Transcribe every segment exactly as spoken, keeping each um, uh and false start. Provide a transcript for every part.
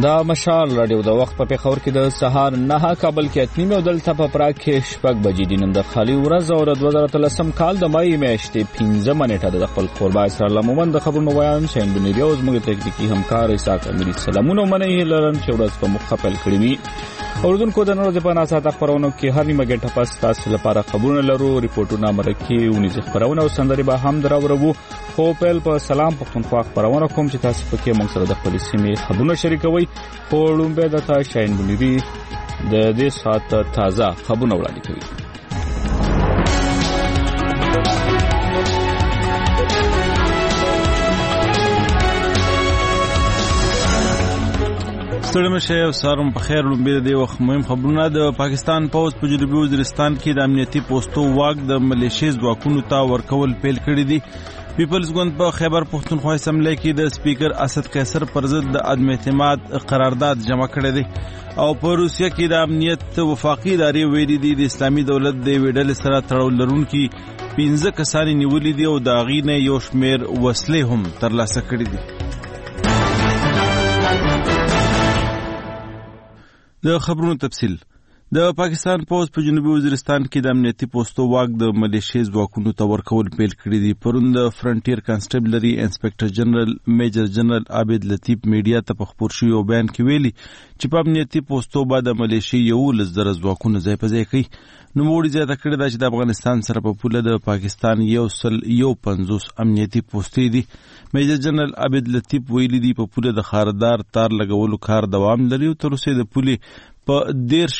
دا مشال رادیو د وخت په پیښور کې د سهار نه کابل کې اتنیم او دلته په پراګ کې شپږ بجې دي. نن د خالي ورځ او د دوه زره اتلسم کال د مای میاشتې پنځمه نیټه د خپل قربا اسرار لمومن د خبرونو بیان شین بنیری او زموږ تکنیکی همکار اسحاق امری سلامونه منئ لرم چې ورځ په مخفل کړی وي. اوردونکو د نورو په ناسا خبرونو کې هر نیمه غنټه پس تاسو لپاره خبرونه لرو، ریپورتونه مرکه ونیز خبرونه او سندري به هم دراوړو. خو په په سلام پښتونخوا خبرونه کوم چې تاسو پکې موږ سره د خپل سیمې خبرونه شریکوي. خورم به د تا شاین بنیری د دې ساعت تازه خبرونه وړاندې کوي. ستړي مشه او سارم په خیر لومبه د وخت مهم خبرونه. د پاکستان پوز په جنوبي وزیرستان کې د امنیتي پوسټو واګ د ملیشیا ځواکونو ته ورکول پیل کړی دي. پیپلز ګوند په خیبر پښتونخوا اسمبلی کې د سپیکر اسد قیصر پر ضد د عدم اعتماد قرارداد جمع کړی دی او په روسیه کې د امنیت وفاقي ادارې ویلي دي د اسلامي دولت د ویډل سره تړاو لرونکي پنځه کسان نیولې دي او د غینې یو شمیر وسلې هم ترلاسه کړې دي. د خبرونو تفصیل. د پاکستان پوز په جنوبي وزیرستان کې د امنیتي پوسټو واګ د ملیشیا ځواکونو ته ورکول پیل کړی دي. پرون د فرنټیر کانسټیبلري انسپکټر جنرال میجر جنرال عابد لطیف میډیا ته په خبر شوی او بیان کې ویلي چې په امنیتي پوسټو باندې د ملیشیا یو لس زره ځواکونه ځای په ځای کوي. نو موږ زیاته کړی دا چې د افغانستان سره په پوله د پاکستان یو سل یو پنځوس امنیتي پوسټې دي. میجر جنرال عابد لطیف ویلي دي په پوله د خاردار تار لګولو کار دوام لري او تر اوسه د پولې په دیرش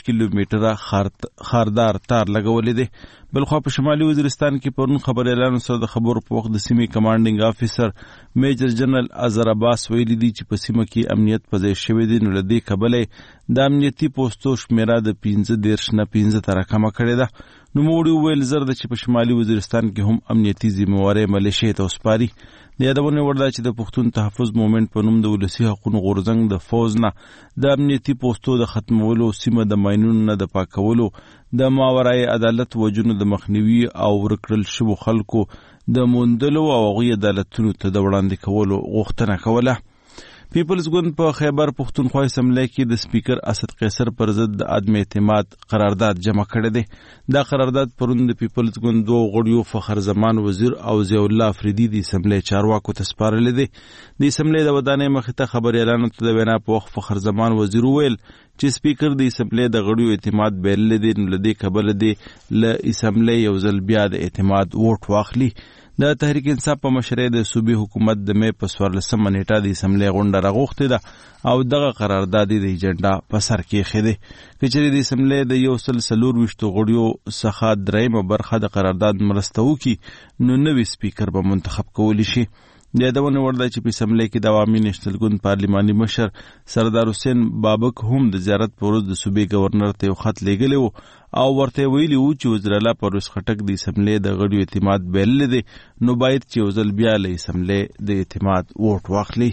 کیلومتره خاردار تار لګولې دي. بلخوا په شمالي وزیرستان کې پرون خبر اعلان سره د خبرو په وخت د سیمې کمانډینګ افیسر میجر جنرال اظهر عباس ویلي دي چې په سیمه کې امنیت په ځای شوی دی. نو له دې کبله د امنیتي پوسټو شمیره د پنځه دیرش نه پنځه ته راکمه کړې ده. نو موږ ویل زر ده چې په شمالي وزیرستان کې هم امنیتي ذمہواري ملیشیا ته وسپاري. د یادونه وړ ده چې د پښتون تحفظ مومنټ په نوم د ولسی حقوقو غورځنګ د فوز نه د امنیتي پوسټو د ختمولو، سیمه د ماینونو نه د پاکولو، د ماورای عدالت وجونو د مخنیوي او ورکړل شوو خلکو د موندلو او هغوی عدالتونو ته د وړاندې کولو غوښتنه کوله. پیپلز ګوند په خیبر پښتونخوا اسمبلی کې د سپیکر اسد قیصر پر ضد د عدم اعتماد قرارداد جمع کړی دی. دا قرارداد پرون د پیپلز ګوند دوه غړیو فخر زمان وزیر او ضیاء الله افریدي د اسمبلی چارواکو ته سپارلی دی. د اسمبلی د ودانۍ مخې ته خبر اعلان ته د وینا په وخت فخر زمان وزیر وویل چې سپیکر د اسمبلی د غړیو اعتماد بایللی دی. نو له دې کبله دی له اسمبلی یو ځل بیا د اعتماد ووټ واخلي. د تحریک انصاف په مشرۍ د صوبې حکومت د مې په څوارلسمه نیټه د اسمبلی غونډه راغوښتې ده او دغه قرارداد د ایجنډا په سر کې ایښی دی. که چېرې د اسمبلی د یو سل څلور ویشتو غړیو څخه دریمه برخه د قرارداد مرسته وکړي نو نوی سپیکر به منتخب کولی شي. د یادونه وړ ده چې په اسمبلی کې د عوامي نېشنل ګوند پارلماني مشر سردار حسین بابک هم د زیارت په ورځ د صوبې ګورنر ته یو خط لیږلی و او ورته ویلي وو چې وزیر اعلی پرویز خټک د اسمبلی د غړیو اعتماد بایللی دی، نو باید چې یو ځل بیا له اسمبلی د اعتماد ووټ واخلي.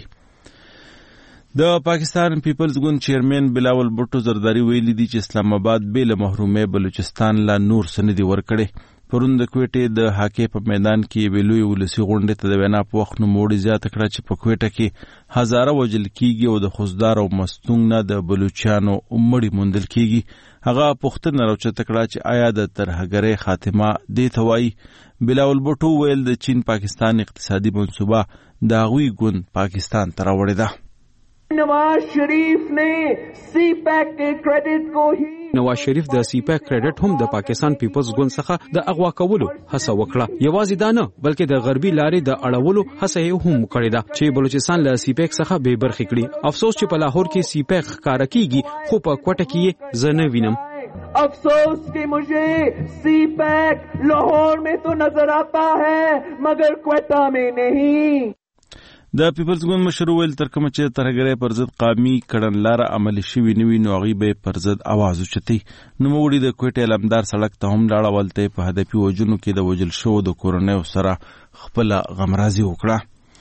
د پاکستان پیپلز ګوند چیرمن بلاول بټو زرداری ویلي دي چې اسلام آباد بې له محرومۍ بلوچستان لا نور څه نه دي ورکړی. پرون د کویټې د هاکې په میدان کې یوې لویې ولسي غونډې ته د وینا په وخت نوموړي زیاته کړه چې په کویټه کې هزاره وژل کیږي او د خوزدار او مستونګ نه د بلوچیانو مړي موندل کیږي. هغه پوښتنه راوچته کړه چې آیا د ترهګرۍ خاتمه دې ته وایي. بلاول بټو ویل د چین پاکستان اقتصادي منصوبه د هغوی ګوند پاکستان ته راوړې ده. نواز شریف نے سی پیک کے کریڈٹ کو ہی نواز شریف د سی پیک کریډټ هم د پاکستان پیپلز ګوند څخه د اغوا کولو هڅه وکړه. یوازې دا نه بلکې د غربي لارې د اړولو هڅه یې هم کړې ده چې بلوچستان له سی پیک څخه بې برخې کړي. افسوس چې په لاهور کې سی پیک ښکاره کیږي خو په کوټه کې زه نه وینم. افسوس کہ مجھے سی پیک لاہور میں تو نظر آتا ہے مگر کوئٹہ میں نہیں. د پیپلز ګوند مشر ویل تر کومه چې ترهګرۍ پر ضد قامي کړنلاره عملي شوي نه وي نو هغوی به پر ضد اواز اوچتوي. نوموړي د کوټې علمدار سړک ته هم لاړه، ولته یې په هدفي وژنو کې د وژل شوو د کورنیو سره خپله غمرازي وکړه.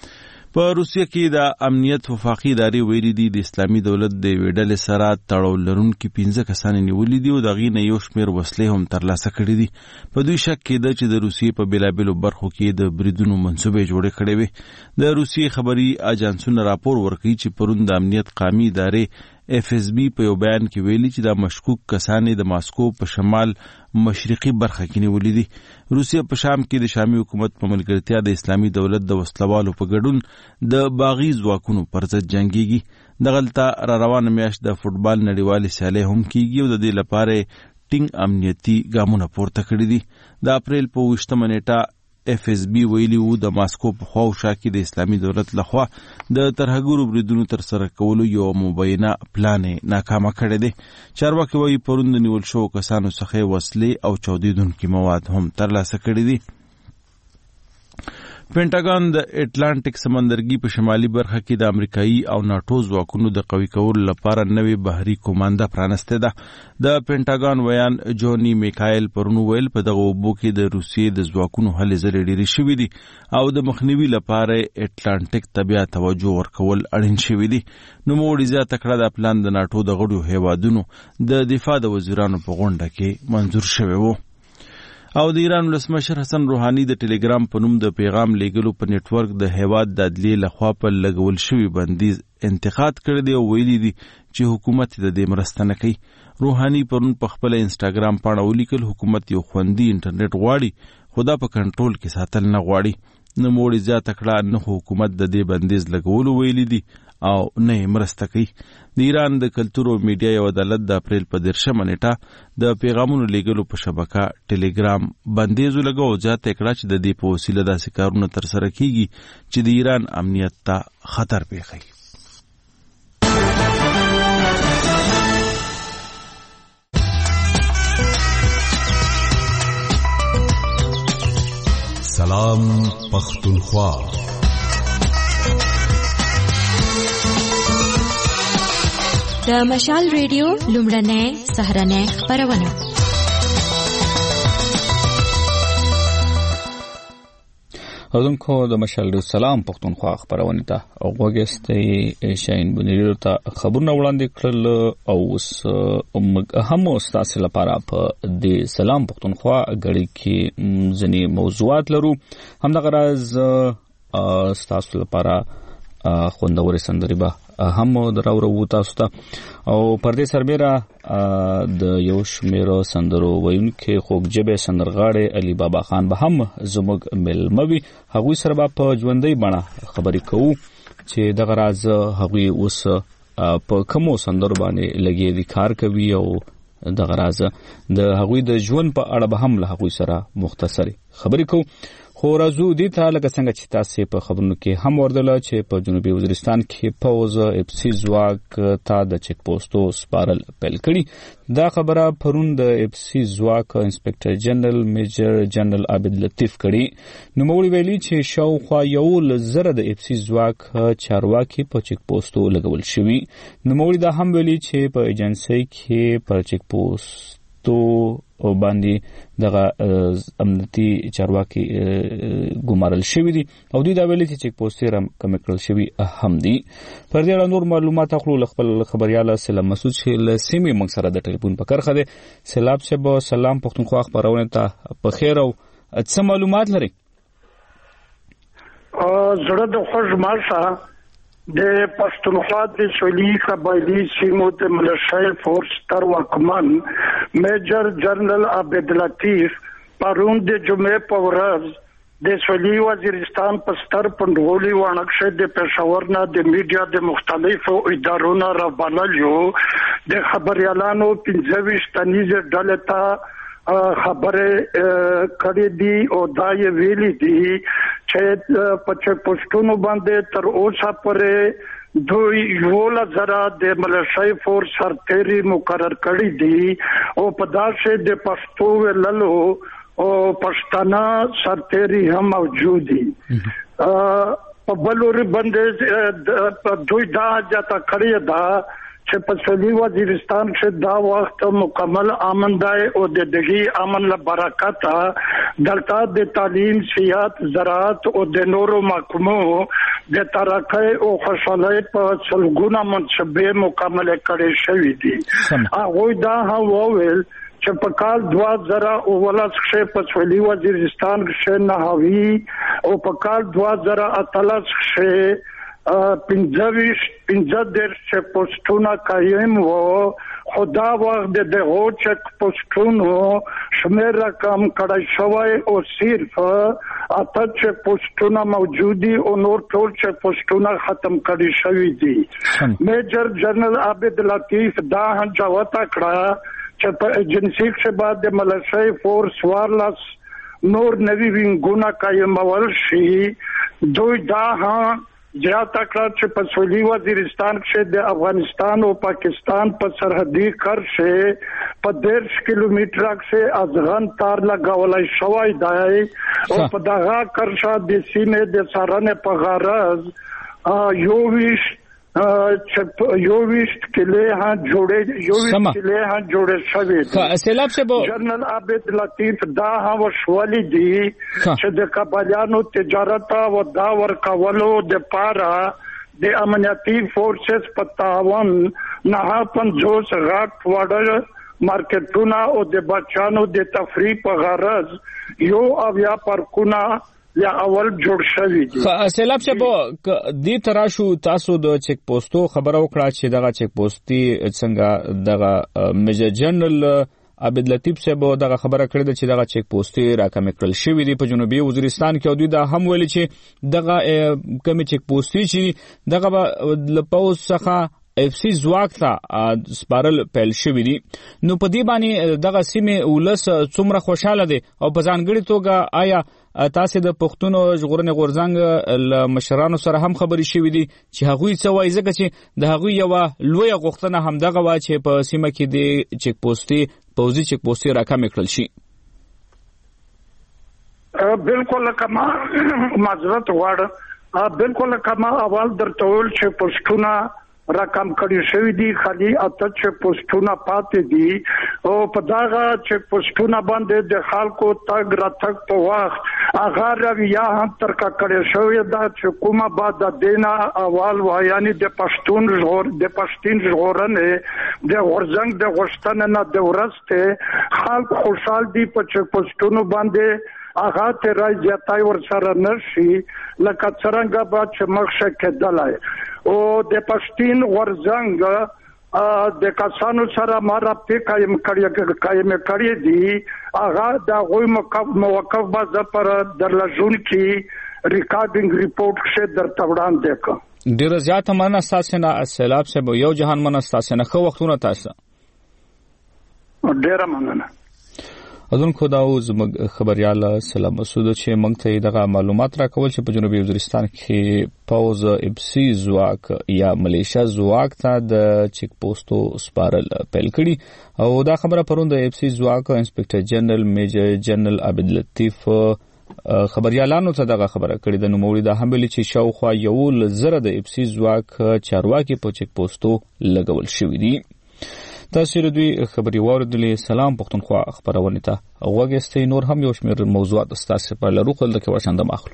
په روسیه کې د امنیت وفاقي ادارې ویلي دي د اسلامي دولت د یوې ډلې سره تړاو لرونکي پنځه کسان نیولي دي او د هغې نه یو شمېر وسلې هم ترلاسه کړي دي. په دوی شک کېده چې د روسیې په بېلابېلو برخو کې د بریدونو منصوبې جوړې کړې وې. د روسیې خبري اجانسونه راپور ورکوي چې پرون د امنیت قامي ادارې اف اس بي په یو بیان کې ویلي چې د مشکوک کسان د ماسکو په شمال مشرقي برخه کې نیولي دي. روسیه په شام کې د شامي حکومت په ملګرتیا د اسلامي دولت د وسلوالو په ګډون د باغي ځواکونو پر ضد جنګيږي. دغلته را روانه میاشت د فوټبال نړیوالې سیالۍ هم کیږي او د دې لپاره ټینګ امنیتي ګامونه پورته کړي دي. د اپریل په اوویشتمه نیټه اف اس بي ویلي وو د ماسکو په خوا او شا کې د اسلامي دولت لخوا د ترهګرو بریدونو تر سره کولو یو مبینه پلان ناکامه کړی دی. چارواکي وایي پرون د نیول شوو کسانو څخه وسلې او چاودیدونکي مواد هم ترلاسه کړي دي. پینټاګان د اټلانټیک سمندرګي په شمالي برخه کې د امریکایي او ناټو ځواکونو د قوي کولو لپاره نوې بحري کومانده پرانسته ده. د پینټاګان ویان جونی میکایل پرون ویل په دغه اوبو کې د روسیې د ځواکونو هلې ځلې ډېرې شوي دي او د مخنیوي لپاره اټلانټیک ته بیا توجه ورکول اړین شوي دي. نوموړي زیاته کړه د پلان د ناټو د غړو هیوادونو د دفاع د وزیرانو په غونډه کې منظور شوی و. او د ایران ولسمشر حسن روحاني د ټلګرام په نوم د پیغام لیږلو په نیټورک د هیواد د عدلیې لخوا په لګول شوي بندیز انتقاد کړی دی او ویلي دي چې حکومت د دې مرسته نه کوي. روحاني پرون په خپل انسټاګرام پاڼه ولیکل حکومت یو خوندي انټرنیټ غواړي خو دا په کنټرول کې ساتل نه غواړي. نوموړي زیاته کړه نه حکومت د دې بندیز لګولو ویلي دي او نه مرسته کوي. د ایران د کلتور او میډیا یو عدالت د اپریل په دیرشمه نیټه د پیغامونو لیږلو په شبکه ټلګرام بندیز ولګاو او زیاته کړه چې د دې په وسیله داسې کارونه ترسره کیږي چې د ایران امنیت ته خطر پیښوي. سلام پختونخوا. د مشال ریډیو لومړنۍ سهرنۍ خبرونه. اوردونکو د مشال ریډیو سلام پختونخوا خبرونه ته وګورئ. شاین بنیرو ته خبرونه وړاندې کړل او اوس هم تاسو لپاره په دې سلام پختونخوا غړي کې ځینې موضوعات لرو. همدغه راز تاسو لپاره خوندورې سندرې به هم دراورو تاسو ته او پر دې سربېره د یو شمېر سندرو ویونکي خوږژبې سندرغاړی علي بابا خان به هم زموږ مېلمه وي. هغوی سره به په ژوندۍ بڼه خبرې کوو چې دغه راز هغوی اوس په کومو سندرو باندې لګیا دي کار کوي او دغه راز د هغوی د ژوند په اړه به هم له هغوی سره مختصرې خبرې کوو. خو راځو دې ته لکه څنګه چې تاسو په خبرونو کې هم وردله چې په جنوبي وزیرستان کې پوز اف سی ځواک ته د چک پوسټو سپارل پیل کړي. دا خبره پرون د اف سی ځواک انسپکټر جنرال میجر جنرال عابد لطیف کړي. نوموړي ویلي چې شاوخوا یو زره د اف سی ځواک چارواکي په چک پوسټو لګول شوي. نوموړي دا هم ویلي چې په ایجنسۍ کې پر چک پوسټ تو باندې دغه امنیتي چارواکي ګمارل شوی دي او دوی دا ویلي چې چک پوسټ رم کم کړل شوی هم دي. پر دې اړه نور معلومات اخلو خپل خبريال سلام مسعود چې له سیمې موږ سره د ټلیفون په کرخه دي. سلام صاحب سلام پښتونخوا خبرونه ته په خیر او څه معلومات لري؟ زړه د خوږ مارشه د پښتونخوا د سولي قبایلی سیمو د ملشای فورس تر واکمن میجر جنرال عبد لطیف پرون د جمعې په ورځ د سولي وزیرستان په ستر پندولي وانکشه د پېښور نه د میډیا د مختلفو ادارو نه راوبللو د خبريالانو پنځه ویشت تنیزه ډلې ته خبره کړې دي او دا یې ویلي دي چې په چک پوسټونو باندې تر اوسه پورې دوی یو لزر د ملشای فورس سرتيري مقرر کړی دي او په داسې د پښتو وللو او پښتانه سرتيري هم موجود دي. په بلور باندې دوی دا جاته کړی دا چې په سویلي وزیرستان کې دا وخت مکمل امن دی او د دغه امن له برکت دلته د تعلیم، صحت، زراعت او د نورو محکمو د ترقۍ او خوشحالۍ په سلګونه منصبې مکمل کړې شوې دي. هغوی دا هم وویل چې په کال دوه زره اوولس کې په سویلي وزیرستان کې نهوي او په کال دوه زره اتلس کې پنځه پنځه درش پوسټونه قایم وو. خدا وخت د دغو چک پوسټونو شمیر رقم کړای شوی او صرف اته چک پوسټونه موجودي او نور ټول چک پوسټونه ختم کړي شوی دي. میجر جنرال عابد لطیف دا جواب کړه چې په ایجنسی کې بعد د ملشای فورس وارلس نور نوی وینګونه قائمول شي. دوی دا ها زیاته کړه چې په سویلي وزیرستان کې د افغانستان او پاکستان په سرحدي کرښه په دیرش کیلومتره کې ازغن تار لګولای شوی دی او په دغه کرښه د سیمې د سارنې په غرض یو ویش یو ویش کله ها جوړې یو ویش کله ها جوړې شوی دي. سیلاب سے جنرال عابد لطیف دا ها وشولې دي چې د کابلیانو تجارت او دا ورکولو د پاره د امنیتي فورسز په تعاون نه پنځوس غاټ وړل مارکیټونه او د بچانو د تفریح په غرض یو اویا پارکونه یا اول جوړ شوی دي. سیلاب صاحب دې تراشو تاسو د چک پوسټو خبرو کړه چې دغه چک پوسټي څنګه دغه میجر جنرال عابد لطیف صاحب دغه خبره کړې ده چې دغه چک پوسټي راکم کړل شوی دی په جنوبي وزیرستان کې او دوی دا هم ویلي چې دغه کمی چک پوسټي چې دغه لپاوس څخه اف سی زواک ته سپارل پیل شوی دي. نو په دې باندې دغه سیمه ولس څومره خوشاله دي او په ځانګړي توګه آیا تاسو د پښتون ژغورنې غورځنګ له مشرانو سره هم خبري شوې دي چې هغوی څه وایي ځکه چې د هغوی یو لوی غوښتنه هم دغه وا چې په سیمه کې د چک پوسټي پوزي چک پوسټي راکم کړل شي؟ بالکل کما معذرت غواړم بالکل کما اول درته ویل چې پښتونه رقم کړی شوی دی خالي اته چې پوسټونه پاتې دي او په داغه چې پوسټونه باندې د خلکو تګ راتګ په وخت هغه رویه هم ترکا کړی شوی دا چې کومه بعد د دینا اول و یعنی د پښتون ژغور د پښتون ژغورنې د غورځنګ د غشتنه نه د ورسته خلک خوشحال دي په چې پوسټونو باندې هغه ته راځي ور سره نشي لکه څنګه به چې مخشه کېدلای او د پښتون غورځنګ د کسانو سره مرابطه قائم کړی قائم کړی دي هغه د غوي موقف باز پر درلژون کی ریکارډینګ ریپورت شه درته وړاندې کړ. ډیر زیات مننه تاسو نه سیلاب صاحب یو جهان مننه تاسو نه خو وختونه تاسو ډیر مننه. اذن خو دا زموږ خبريال سلام مسعود چې موږ ته دغه معلومات راکول چې په جنوبي وزیرستان کې پاوز اف سی زواک یا ملیشیا زواک ته د چک پوسټو سپارل پیل کړي او دا خبره پروند اف سی زواک انسپکټر جنرال میجر جنرال عابد لطیف خبريالانو ته دغه خبره کړې د نوموړي د حمله چې شاوخوا یو لزره د اف سی زواک چارواکي په چک پوسټو لګول شوې دي. تاسو له دوی خبري واردلې سلام پښتونخوا خبرونه ته اوګستې نور هم یو شمېر موضوعات تاسو په لرو خل د کې واشنده ماخلو.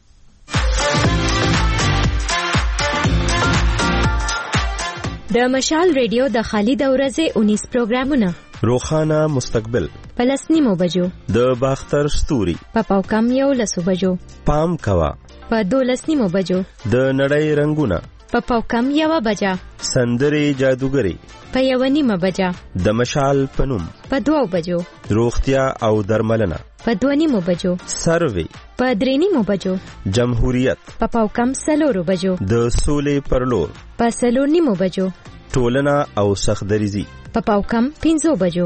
د مشال ریډیو د خالد اورزه انیس پروګرامونه روخانه مستقبل پلسنیمو بجو د باختر ستوري په پاوکم یو لسو بجو پام کوا په دولسنیمو بجو د نړۍ رنگونه په پاوکم یو بجا سندري جادوګری په یو نیمه بجا د مشال پنوم په دوو بجو روغتیا او درملنه په دوه نیمو بجو سروي په درې نیمو بجو جمهوریت په پاوکم سلورو بجو د سولې پرلور په سلور نیمو بجو ټولنه او سخدریزي په پاوکم پنځو بجو.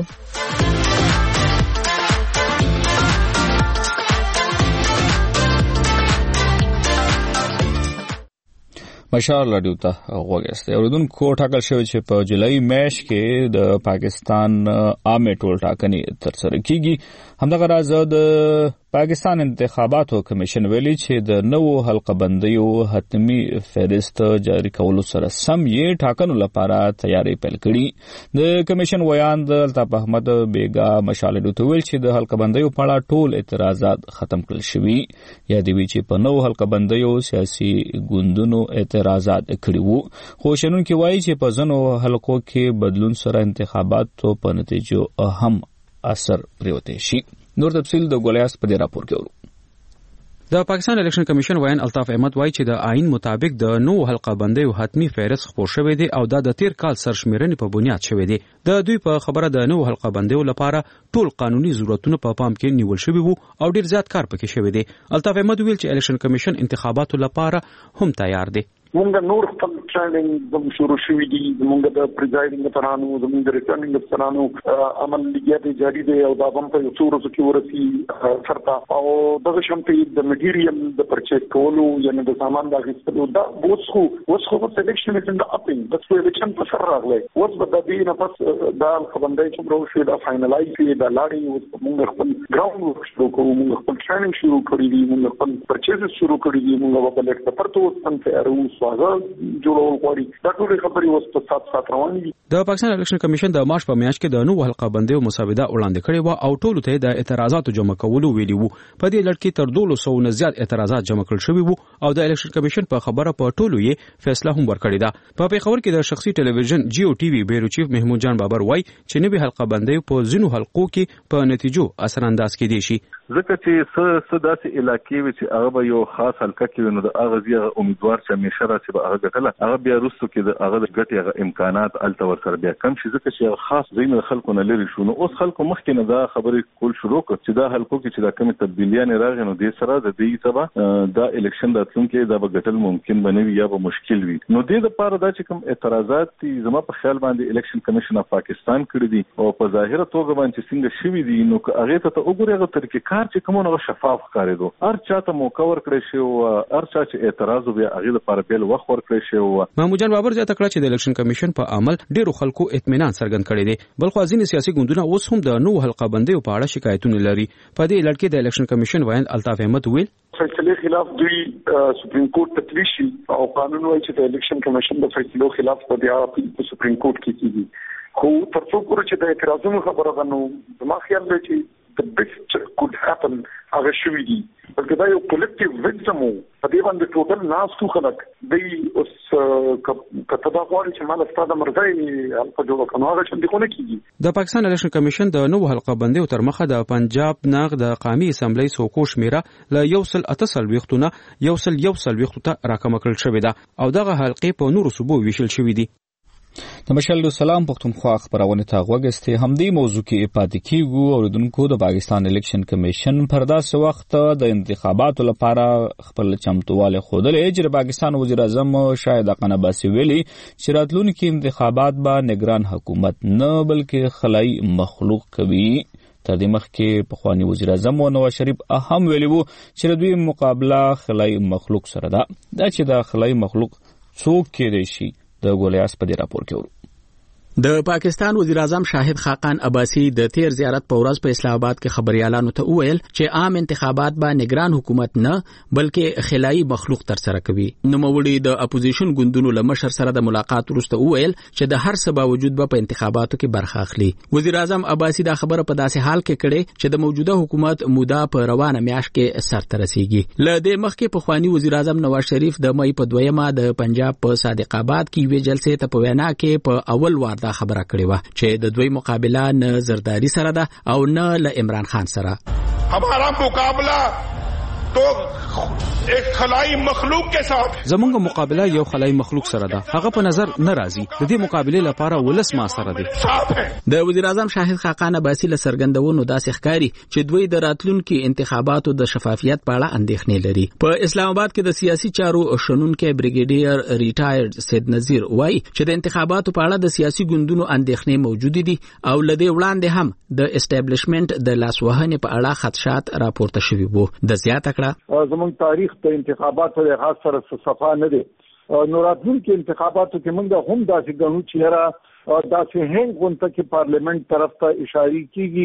مشال رادیو ته وګورئ. اوردونکو ټاکل شوی چې په جولای میاشت کې د پاکستان عامه ټول ټاکنې تر سره کیږي. همدغه راز د پاکستان انتخاباتو کمیشن ویلي چې د نوو حلقه بندیو حتمی فهرست جاری کولو سره سم یې ټاکنو لپاره تیاری پیل کړي. د کمیشن ویان د الطاف احمد بیگا مشال ډوته ویل چې د حلقه بندیو په اړه ټول اعتراضات ختم کړل شوي. یا دی وی چې په نوو حلقه بندیو سیاسي ګوندونو اعتراضات کړي وو، خو شنونکي وایي چې په ځینو حلقو کې بدلون سره انتخاباتو په نتیجو هم اثر پریوتی شي. نور تفصیل د ګولیاس په دې راپور کې ورو. د پاکستان الیکشن کمیشن وایي الطاف احمد وایي چې د آئین مطابق د نو حلقه بندیو حتمی فهرست خپور شوی دی او دا د تیر کال سرشمیرنې په بنیاد شوی دی. د دوی په خبره د نو حلقه بندیو لپاره ټول قانوني ضرورتونه په پام کې نیول شوی وو او ډیر زیات کار پکې شوی دی. الطاف احمد ویل چې الیکشن کمیشن انتخاباتو لپاره هم تیار دی. مونږ نور خپل ټریننګ زموږ شروع شوی دي، زموږ د پریزایډینګ افسرانو، زموږ د ریټرنینګ افسرانو عمل لګیا جاری دی او دا هم په یو څو ورځو کې ورسي سرته او دغه شانتي د میټیریال د پرچیز کولو یعنی د سامان د اخیستلو دا اوس خو اوس خو په سلیکشن کې د اپینګ د څو الیکشن په سر راغلی اوس به د دې نه پس دا خبرداري چې برو شي دا فائنلایز شي دا لاړې اوس موږ خپل ګراوند ورک شروع کوو، موږ خپل ټریننګ شروع کړی دی، موږ خپل پرچیز شروع کړی دی، موږ په لیک سفر ته اوس تیارو جوړول غواړي. دا ټول خبرې اوس په سات سات روانې دي. د پاکستان الیکشن کمیشن د مارچ په میاشت کې د نوو حلقه بندیو مسابقه وړاندې کړې و او ټولو ته د اعتراضاتو جمع کولو ویلي وو. په دې لړ کې تر دوه سوه نه زیات اعتراضات جمع کړل شوي وو او د الیکشن کمیشن په خبره په ټولو یې فیصله هم ورکړې ده. په پیښور کې د شخصي ټلویزیون جیو ټي وي بیرو چیف محمود جان بابر وای چې نوې حلقه بندیو په ځینو حلقو کې په نتیجو اثر انداز کېدی شي. ځکه چې څه څه داسې علاقې وي چې هغه به یو خاص حلقه کې نو د هغه ځای امیدوار چې همیشه راشي به هغه ګټله هغه بیا وروسته کې د هغه د ګټې هغه امکانات هلته ورسره بیا کم شي، ځکه چې خاص ځایونه خلکو نه لرې شو. نو اوس خلکو مخکې نه دا خبرې کول شروع کړ چې دا حلقو کې چې دا کومې تبدیلیانې راغلې نو دې سره د دې سبا دا الیکشن راتلونکی دا به ګټل ممکن به نه وي یا به مشکل وي. نو دې دپاره دا چې کوم اعتراضات دي زما په خیال باندې الیکشن کمیشن اف پاکستان کړي دي او په ظاهره توګه باندې چې څنګه شوي دي نو که هغې ته ته وګورې هغه طریقې کار چې کوم هغه شفاف ښکارېدو. هر چا ته موقع ورکړی شي او هر چا چې اعتراض وبیا هغې لپاره بیل وخت ورکړی شي. محمود جان بابر زیاته کړه چې د الیکشن کمیشن په عمل ډیرو خلکو اطمینان څرګند کړی دی، بل خو ځینې سیاسي ګوندونه اوس هم د نوو حلقه بندیو په اړه شکایتونه لري. په دې لړ کې د الیکشن کمیشن وایي الطاف احمد ویل فیصلې خلاف دوی سپریم کورټ ته تللی شي او قانون وایي چې د الیکشن کمیشن د فیصلو خلاف په بیا په سپریم کورټ کې کیږي. خو تر څو پورې چې د اعتراضونو خبره ده نو زما خیال دی چې the best could happen هغه شوي دي، بلکې دا یو کلیکټیو ویکټم و. په دې باندې ټوټل ناستو خلک دی اوس که ته دا غواړې چې ما له ستا د مرګۍ حلقه جوړه کړم هغه چندې خو نه کېږي. د پاکستان الیکشن کمیشن د نوو حلقه بندیو تر مخه د پنجاب نغ د قامي اسمبلی څوکو شمیره له یو سل اته څلوېښتو نه یو سل یو څلوېښتو ته راکمه کړل شوې ده او دغه حلقې په نورو صوبو ویشل شوي دي. د مشال سلام پښتونخوا خبرونه ته غوږستې همدې موضوع کې پاتې کیږو. اوریدونکو د پاکستان الیکشن کمیشن پر داسې وخت د انتخاباتو لپاره خپل چمتووالی ښودلی چې د پاکستان وزیر اعظم شاهد حقان عباسي ویلي چې راتلونکي انتخابات به نگران حکومت نه بلکې خلای مخلوق کوي. تر دې مخکې پخوانی وزیر اعظم نواز شریف هم ویلي وو چې د دوی مقابله خلای مخلوق سره ده. دا چې د خلای مخلوق څوک کېدی شي د ګولیاس په دې راپور کې ورو. د پاکستان وزیر اعظم شاهد خاقان عباسي د تیر زیارت په ورځ په اسلام آباد کې خبريالانو ته وویل چې عام انتخابات به نگران حکومت نه بلکې خلای مخلوق تر سره کوي. نوموړي د اپوزیشن ګوندونو له مشر سره د ملاقات وروسته وویل چې د هر څه باوجود به په انتخاباتو کې برخه اخلي. وزیر اعظم عباسي دا خبره په داسې حال کې کړې چې د موجوده حکومت موده په روانه میاشت کې سر ته رسیږي. له دې مخکې پخوانی وزیر اعظم نواز شریف د مې په دویمه د پنجاب په صادق آباد کې وی جلسې ته په وینا کې په اول وار دا خبره کړې و چې د دوی مقابله نه زرداری سره ده او نه له عمران خان سره. हमारा मुकाबला तो एक खलाई मखलूक के साथ زمونږ مقابله یو خلای مخلوق سره ده، هغه په نظر نه راځي. د دې مقابله لپاره ولس ما سره دی. د وزیر اعظم شاهد خاقان عباسي له څرګندونو داسې ښکاري چې دوی د راتلونکي انتخاباتو د شفافیت په اړه اندېښنې لري. په اسلام آباد کې د سیاسي چارو شنونکي بریګیډیر ریټایرډ سید نذیر وایي چې د انتخاباتو په اړه د سیاسي ګوندونو اندېښنې موجود دي او لدې وړاندې هم د اسټابلیشمنت د لاسوهنې په اړه خدشات راپورته شوي وو. د زیاته کړه زموږ تاریخ د انتخاباتو له خاص سره صفه نه دي. نو راتلونکي انتخاباتو کې موږ هم داسې ګڼو چې را داسې هنګ غونډه کې پارلیمنت طرف ته اشاره کیږي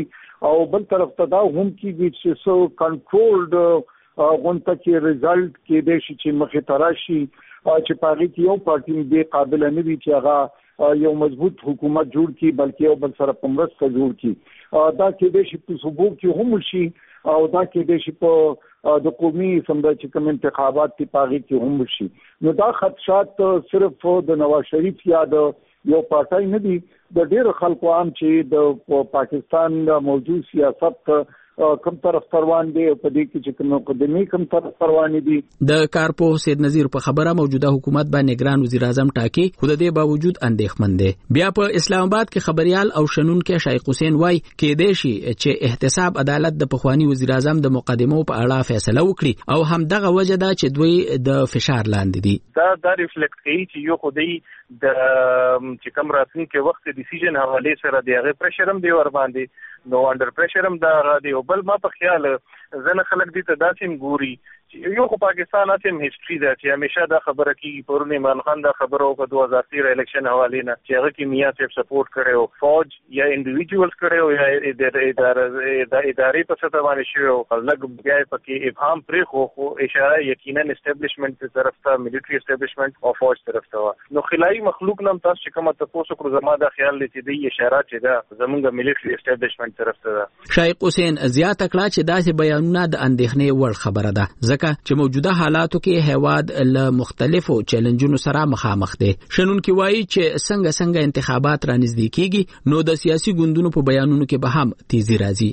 او بل طرف ته دا هم کیږي چې سو کنټرولډ غونټه کې رزلټ کې د شي چې مخه تراشي چې پاره کې یو پارټي به قابل نه وي چې هغه یو مضبوط حکومت جوړ کی بلکې یو بل سره پمرسته جوړ کی دا کې د شي په صوبو کې هم شي او دا کې د شي په د قومي سمدا چې کوم انتخابات په پاره کې هم شي نو دا خدشات صرف د نواز شریف یا د یو پارټي نه دي د ډېر خلکو عام چې د پاکستان موجود سیاست کم طرف پروان دي په دې کې چې کوم مقدمي کم طرف پروان دي د کارپو سید نذیر په خبره موجوده حکومت باندې نگران وزیر اعظم ټاکي خو د دې باوجود اندېښمن دي. بیا په اسلام آباد کې خبريال او شنون کې شیخ حسین وای کې دی شي چې احتساب عدالت د پخوانی وزیر اعظم د مقدمو په اړه فیصله وکړي او هم دغه وجه ده چې دوی د فشار لاندې دي. دا دا ریفلیکټ کوي چې یو خدای د چې کوم راتلونکي وخت ډیسیژن حواله سره دی هغه پرشر هم دی ور باندې نو انډر پرشر هم دا دی او بل ما په خیال زنه خلک دي ته داسیم ګوري یو خو پاکستان اته هیستوري ده چې همیشه دا خبره کی پرونه ایمان خان دا خبره او په دوه هزار تیر الیکشن حواله نه چې هغه کې میا صاحب سپورټ کړو فوج یا انډیویډوالز کړو یا اداره د ادارې په څیر باندې شو لګ بیا پکې ابهام پرې خو خو اشاره یقینا اسټابلیشمنت په طرف ته ملټری اسټابلیشمنت او فوج طرف ته نو خلای مخلوق نام تاسو چې کومه تاسو کړو زما دا خیال لته دی اشاره چې دا زمونږ ملټری اسټابلیشمنت طرف ته شیخ حسین زیاته کړه چې داسې بیانونه د اندېښنې وړ خبره ده چې موجوده حالاتو کې هیواد له مختلفو چیلنجونو سره مخامخ دي. شنون کې وایي چې څنګه څنګه انتخابات را نږدې کیږي نو د سیاسي ګوندونو په بیانونو کې به هم تیزی راځي.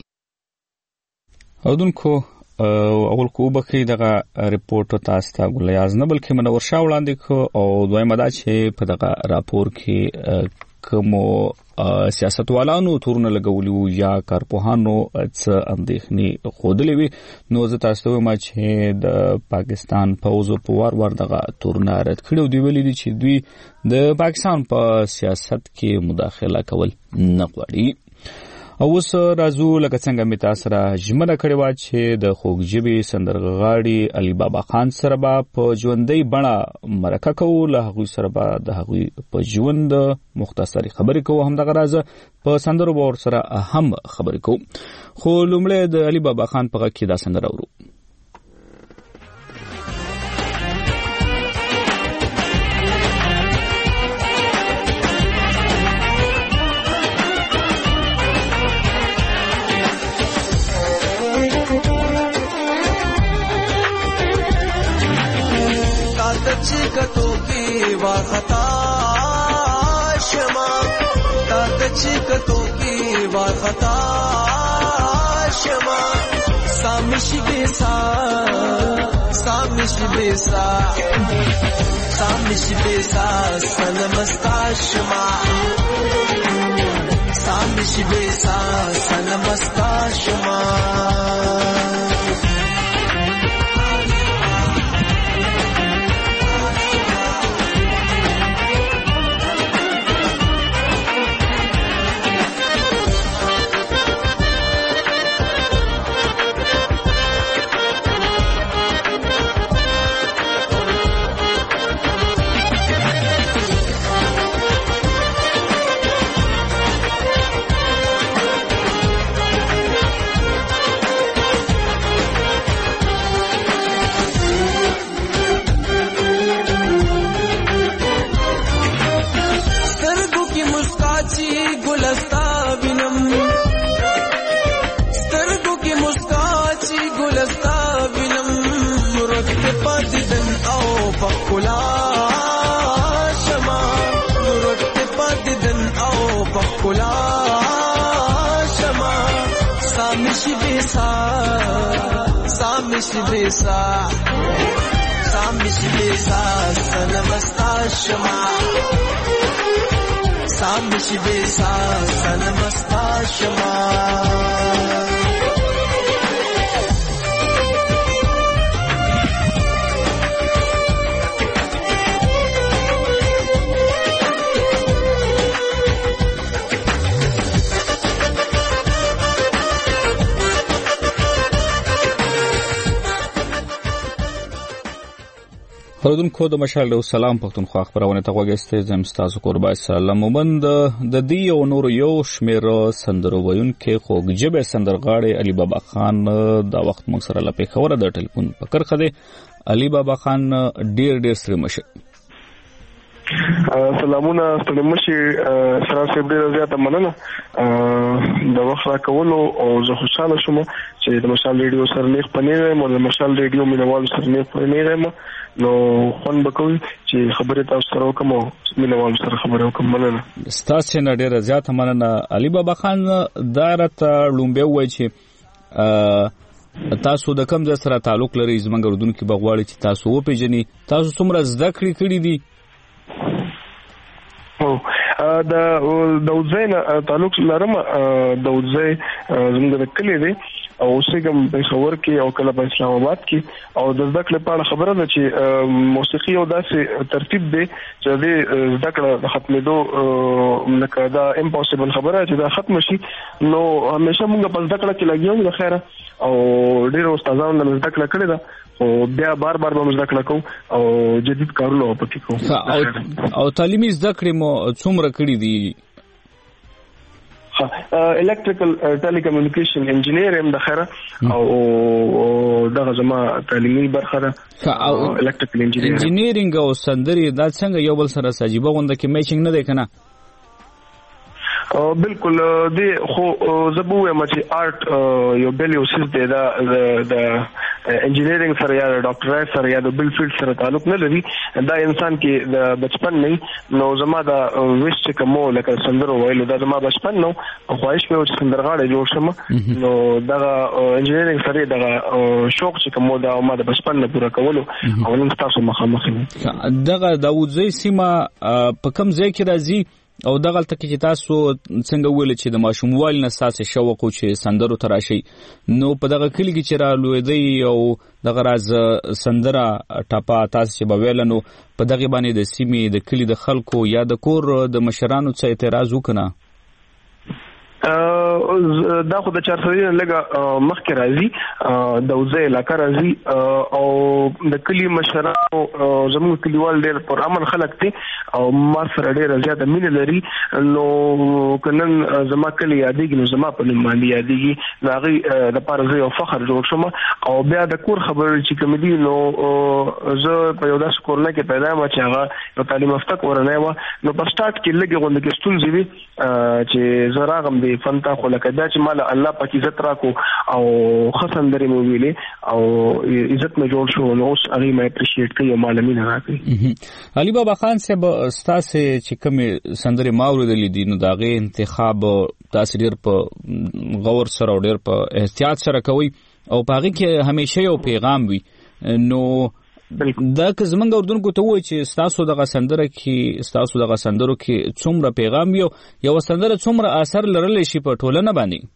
اودونکو اول کو بخي دغه ریپورت تاسو ته ګلیاز نه بلکې منور شاه وړاندې کو او دویمه دا چې په دغه راپور کې کومو سیاستوالانو تورونه لګولي یا کارپوهانو څه اندېښنې خودلې وي نو زه تاسو ته وایم چې د پاکستان پوز په وار وار دغه تورونه رد کړو دی ویلي دي چې دوی د پاکستان په سیاست کې مداخله کول نه غواړي. او اوس راځو لکه څنګه می تاسو را ژمنه کړې و چې د خوږجبي سندرغاړي علي بابا خان سره به په ژوندۍ بڼه مرکه کوو له هغوی سره به د هغوی په ژوند مختصری خبرې کوو هم دغه راځه په سندرو به ورسره هم خبرې کوو خو لومړی د علي بابا خان په غږ کې دا سندره اورو. کتو کی واخطا شما تا کتو کی واخطا شما سامش بیسا سامش بیسا سامش بیسا سنمستا شما سامش بیسا سنمستا شما Besa, Samish Besa, Sanamasta Shama. Samish Besa, Sanamasta Shama. اوریدونکو د مشال ډو سلام پښتونخوا خبرونه ته وګورئ. زم تاسو قربای سلام ومند د دې او نور یو شمیر سندرو ویونکې خوږجبه سندرغاړي علي بابا خان دا وخت موږ سره لپاره خبره د ټلیفون په کرخه دی. علي بابا خان ډیر ډیر سره مشه سلامونه ستړي مشي سره سیب ډیر زیاته مننه د وخت راکولو او زه خوشاله شوم چې د مشال ریډیو سره نیک پنیره مو د مشال ریډیو مینوال سره نیک پنیره مو نو خون بکوي چې خبره تاسو سره وکم مینوال سره خبره وکم. مننه ستاسو نه ډیر زیاته مننه. علي بابا خان دارته لومبه وای چې تاسو د کوم ځای سره تعلق لري زمونږ اردوونکو بغواړي چې تاسو و پیژني تاسو څومره زده کړې کړې دي؟ او د دوزین تعلق لرم د دوزې زموږ د کلی دی او اوسېږم په خبر کې او کله په اسلام آباد کې او د ذکر په اړه خبره ده چې موسیقي او داسې ترتیب دی چې د ذکر د ختمېدو لکه دا امپوسیبل خبره چې دا ختم شي نو همیشه موږ په ذکر کې لګیو د خیره او ډېر استادانو د ذکر کړی دا او بیا بار بار به مزده کړو او جدید کارونه وپکې کوو او تعلیمي زده کړې مو څومره کړې دي؟ الکتریکل ټیلی کمیونیکیشن انجینیر هم د خیره او دغه زما تعلیمي برخه ده او الکتریکل انجینیر انجینیرینګ او سندري دا څنګه یو بل سره ساجيبه غونډه کې میچینګ نه دی کنه؟ بالکل دی خو زبوه مچ آرت یو بل یو سیس دی دا د انجینیرینګ سره یا ډاکټر سره یا د بل فیلډ سره تعلق نه لري. دا انسان کې د بچپن نه نو زما دا ویش چې کومو لکه سندرو ویلو دا زما بچپن نو خواهش مې و چې سندرغاړی جوړ شم نو دا انجینیرینګ سره دا شوق چې کومو دا ما د بچپن نه پوره کولو او نن تاسو مخامخ یم. دغه داوودزی سیمه په کوم ځای کې راځي او دغه تل کې تاسو څنګه ویل چې د ماشوموال نه ساسه شوق او چې سندرو تراشي نو په دغه کلی کې چې را لویدي او دغه راز سندره ټاپا تاسو چې بویل نو په دغه باندې د سیمې د کلی د خلکو یا د کور د مشرانو څخه اعتراض وکنه؟ دا خو د چارسوي لګه مخکې راځي د وزې علاقه راځي او د کلی مشرانو زموږ کلیوال ډېر پر امن خلک دي او ما سره ډېر زیاته مینه لري نو کنن زما کلی یادېږي نو زما په نوم باندې یادېږي نو هغې دپاره زه یو فخر جوړ شم او بیا د کور خبرې چې کومې دي نو زه په یو داسې کورنۍ کې پیدا یم چې هغه یو تعلیم یافته کورنۍ وه نو په سټارټ کې لږې غوندې کې ستونزې وي چې زه راغم فنتا خو لکه دا چې مال الله پاک عزت راکو او خصن درې مو ویلې او عزت مې جوړ شو نو اوس هغه مې اپریشیټ کوي او مال مين راکړي. علي بابا خان صاحب ستاسو چې کوم سندري ماوردلې دي نو داغه انتخاب تاسو ډیر په غور سره او ډیر په احتیاط سره کوي او پاغي کې همیشه یو پیغام وي نو دا که زمونږ اردوونکو ته وایي چې ستاسو دغه سندره کې ستاسو دغه سندرو کې څومره پیغام یو یو سندره څومره اثر لرلی شي په ټولنه باندې؟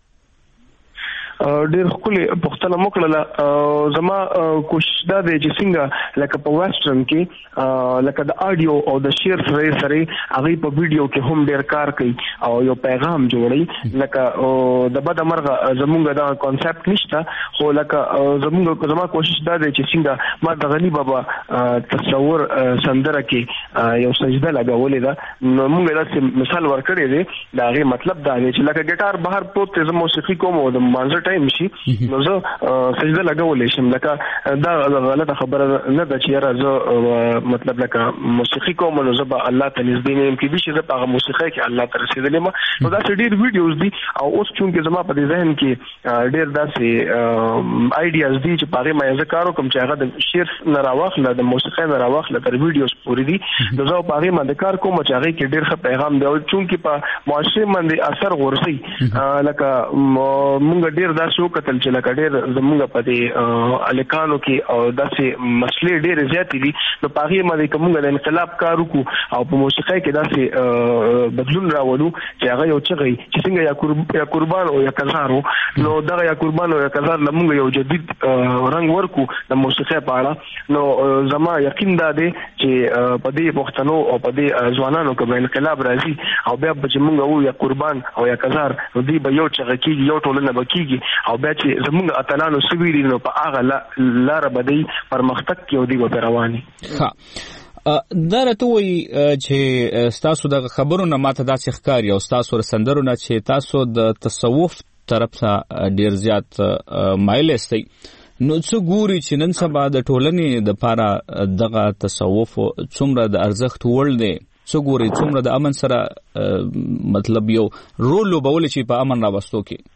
ډېر ښکلې پوښتنه مو کړله. زما کوشش دا دی چې څنګه لکه په ویسټرن کې لکه د آډیو او د شعر سره سره هغوی په ویډیو کې هم ډېر کار کوي او یو پیغام جوړوي لکه د بده مرغه زمونږ دا کانسپټ نشته خو لکه زمونږ زما کوشش دا دی چې څنګه ما د غني بابا تصور سندره کې یو سجده لګولې ده نو موږ داسې مثال ورکړی دی د هغې مطلب دا دی چې لکه ګیټار بهر پروت دی زه موسیقي کوم او د مانځه ټایم شي نو زه سجده لګولی شم لکه دا غلطه خبره نه ده چې یاره زه مطلب لکه موسیقي کوم نو زه به الله ته نږدې نه یم کېدای شي زه په هغه موسیقۍ کې الله ته رسېدلی یم نو داسې ډېر ویډیوز دي او اوس چونکې زما په دې ذهن کې ډېر داسې آیډیاز دي چې په هغې ما زه کار وکړم چې هغه د شعر نه راواخله د موسیقۍ نه راواخله تر ویډیوز پورې دي نو زه په هغې باندې کار کوم چې هغې کې ډېر ښه پیغام دی او چونکې په معاشرې باندې اثر غورځوي لکه مونږ ډېر داسې وکتل چې لکه ډېر زمونږ په دې هلکانو کې او داسې مسلې ډېرې زیاتې دي نو په هغې باندې که مونږ د انقلاب کار وکړو او په موسیقۍ کې داسې بدلون راولو چې هغه یو چغی چې څنګه یا قربان او یا کزار و نو دغه یا قربان او یا کزار له مونږ یو جدید رنګ ورکو د موسیقۍ په اړه نو زما یقین دا دی چې په دې پښتنو او په دې ځوانانو کې به انقلاب راځي او بیا به چې مونږ وو یا قربان او یا کزار نو دوی به یو چغه کېږي یو ټولنه به کېږي او بیا چې زموږ اتلانو سویری نو په هغه لار بدی پرمختګ کې او دی و رواني. ها دا راته وایي چې ستاسو د خبرونو ماته داسې ښکاري او ستاسو رسندرونه چې تاسو د تصوف طرف ته ډیر زیات مایل استئ، نو څه ګوري چې نن سبا د ټولنې د پاره دغه تصوف څومره د ارزښت وړ دی، څه ګوري څومره د امن سره مطلب یو رول لوبول چې په امن راوستو کې؟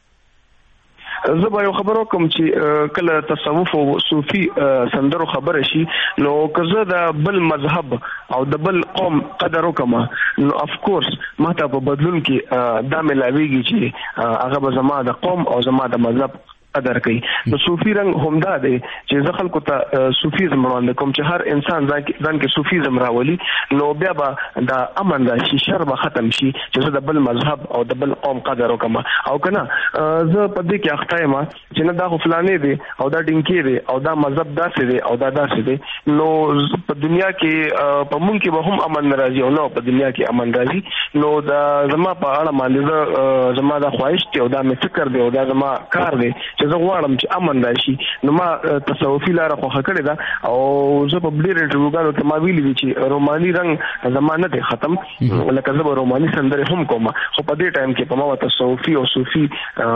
زه به یو خبر وکم چې کله تصوف او صوفي سندرو خبره شي نو که زه د بل مذهب او د بل قوم قدر وکم نو اف کورس ماته په بدلون کې دا ملاویږي چې هغه به زما د قوم او زما د مذهب قدر کوي. نو صوفي رنګ همدا دی چې زه خلکو ته صوفیزم وړاندې کوم چې هر انسان ځان کې صوفیزم راولي نو بیا به د امن راشي، شر به ختم شي چې زه د بل مذهب او د بل قوم قدر وکم. او کنه زه په دې کې اخته یم چې نه دا خو فلانې دی او دا ډینکی دی او دا مذهب داسې دی او دا داسې دی، نو په دنیا کې په مونږ کې به هم امن راځي او نو په دنیا کې امن راځي. نو دا زما په اړه باندې زما دا خواهش دی او دا مې فکر دی او دا زما کار دی زه غواړم چې امن راشي. نو ما تصوفي لار خوښه کړې ده او زه په ډېر انټروګانو ته ما ویلي دي چې روماني رنګ زما نه دی ختم، لکه زه به روماني سندرې هم کوم، خو په دې ټایم کې په ما تصوفي او صوفي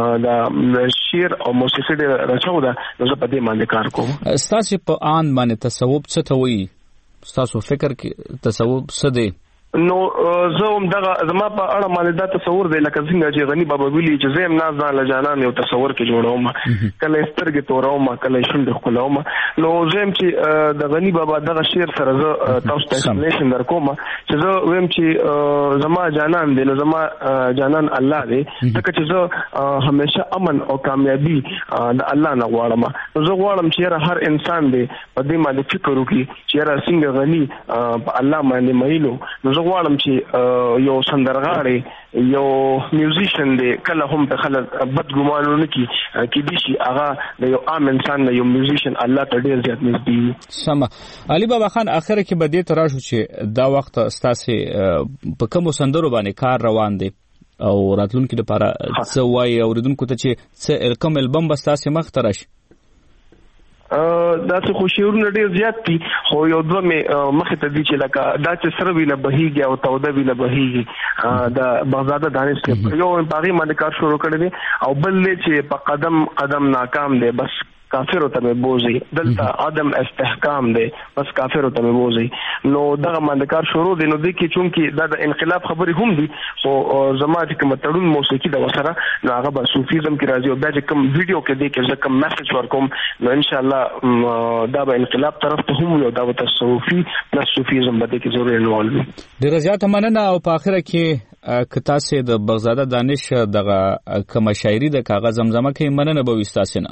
د شعر او موسیقي ډېر رچاو ده، نو زه په دې باندې کار کوم. ستاسو په آن باندې تصوف څه ته وایي؟ ستاسو فکر کې تصوف څه دی؟ نو زه هم دغه زما په اړه باندې دا تصور دی لکه څنګه چې غنی بابا ویلي چې زه هم ناز ځان له جانان یو تصور کې جوړوم، کله سترګې تورم کله شونډې ښکلوم. نو زه هم چې د غنی بابا دغه شعر سره زه تاسو ته ایکسپلینیشن درکوم چې زه ویم چې زما جانان دی، نو زما جانان الله دی، ځکه چې زه همیشه امن او کامیابی د الله نه غواړم. نو زه غواړم چې هر انسان دی په دې باندې فکر وکړي چې څنګه غنی په الله باندې مینو. نو زه غواړم چې یو سندرغاړی یو میوزیشن دی کله هم په خلک بد ګمان نه کی کې دي شي هغه د یو عام انسان نه یو میوزیشن الله ته ډیر زیات نږدې. سم علي بابا خان اخر کې به دې تراشو چې دا وخت ستاسو په کوم سندرو باندې کار روان دی او راتلونکي لپاره څه وایي اوریدونکو ته چې څه کوم البم به ستاسو مخ ته راشي؟ دا څه خو شعرونه ډېر زیات دي خو یو دوه مې مخې ته دي چې لکه دا چې سره ویله بهیږي او توده ویله بهیږي د بغداد دانش کې یو باغی باندې کار شروع کړی دی او بل چې په قدم قدم ناکام دی بس کافر ته مې بوزي دلته عدم استحکام دی بس کافر ته مې بوزي. نو دغه باندې کار شروع دی نو د کې چونکی دا د انقلاب خبرې هم دي خو زما چې کوم تړون موسیقي د وسره نو هغه به صوفیزم کې راځي او بیا چې کوم ویډیو کې دی کې کوم میسج ورکوم نو ان شاء الله دا به انقلاب طرف ته هم یو دا به صوفي پلس صوفیزم به کې ضروري انوالو. ډیر زیات مننه او په اخره کې کتا سي د بغداد دانش دغه کوم شاعري د کاغذ زمزمه کې مننه به وستاسنه.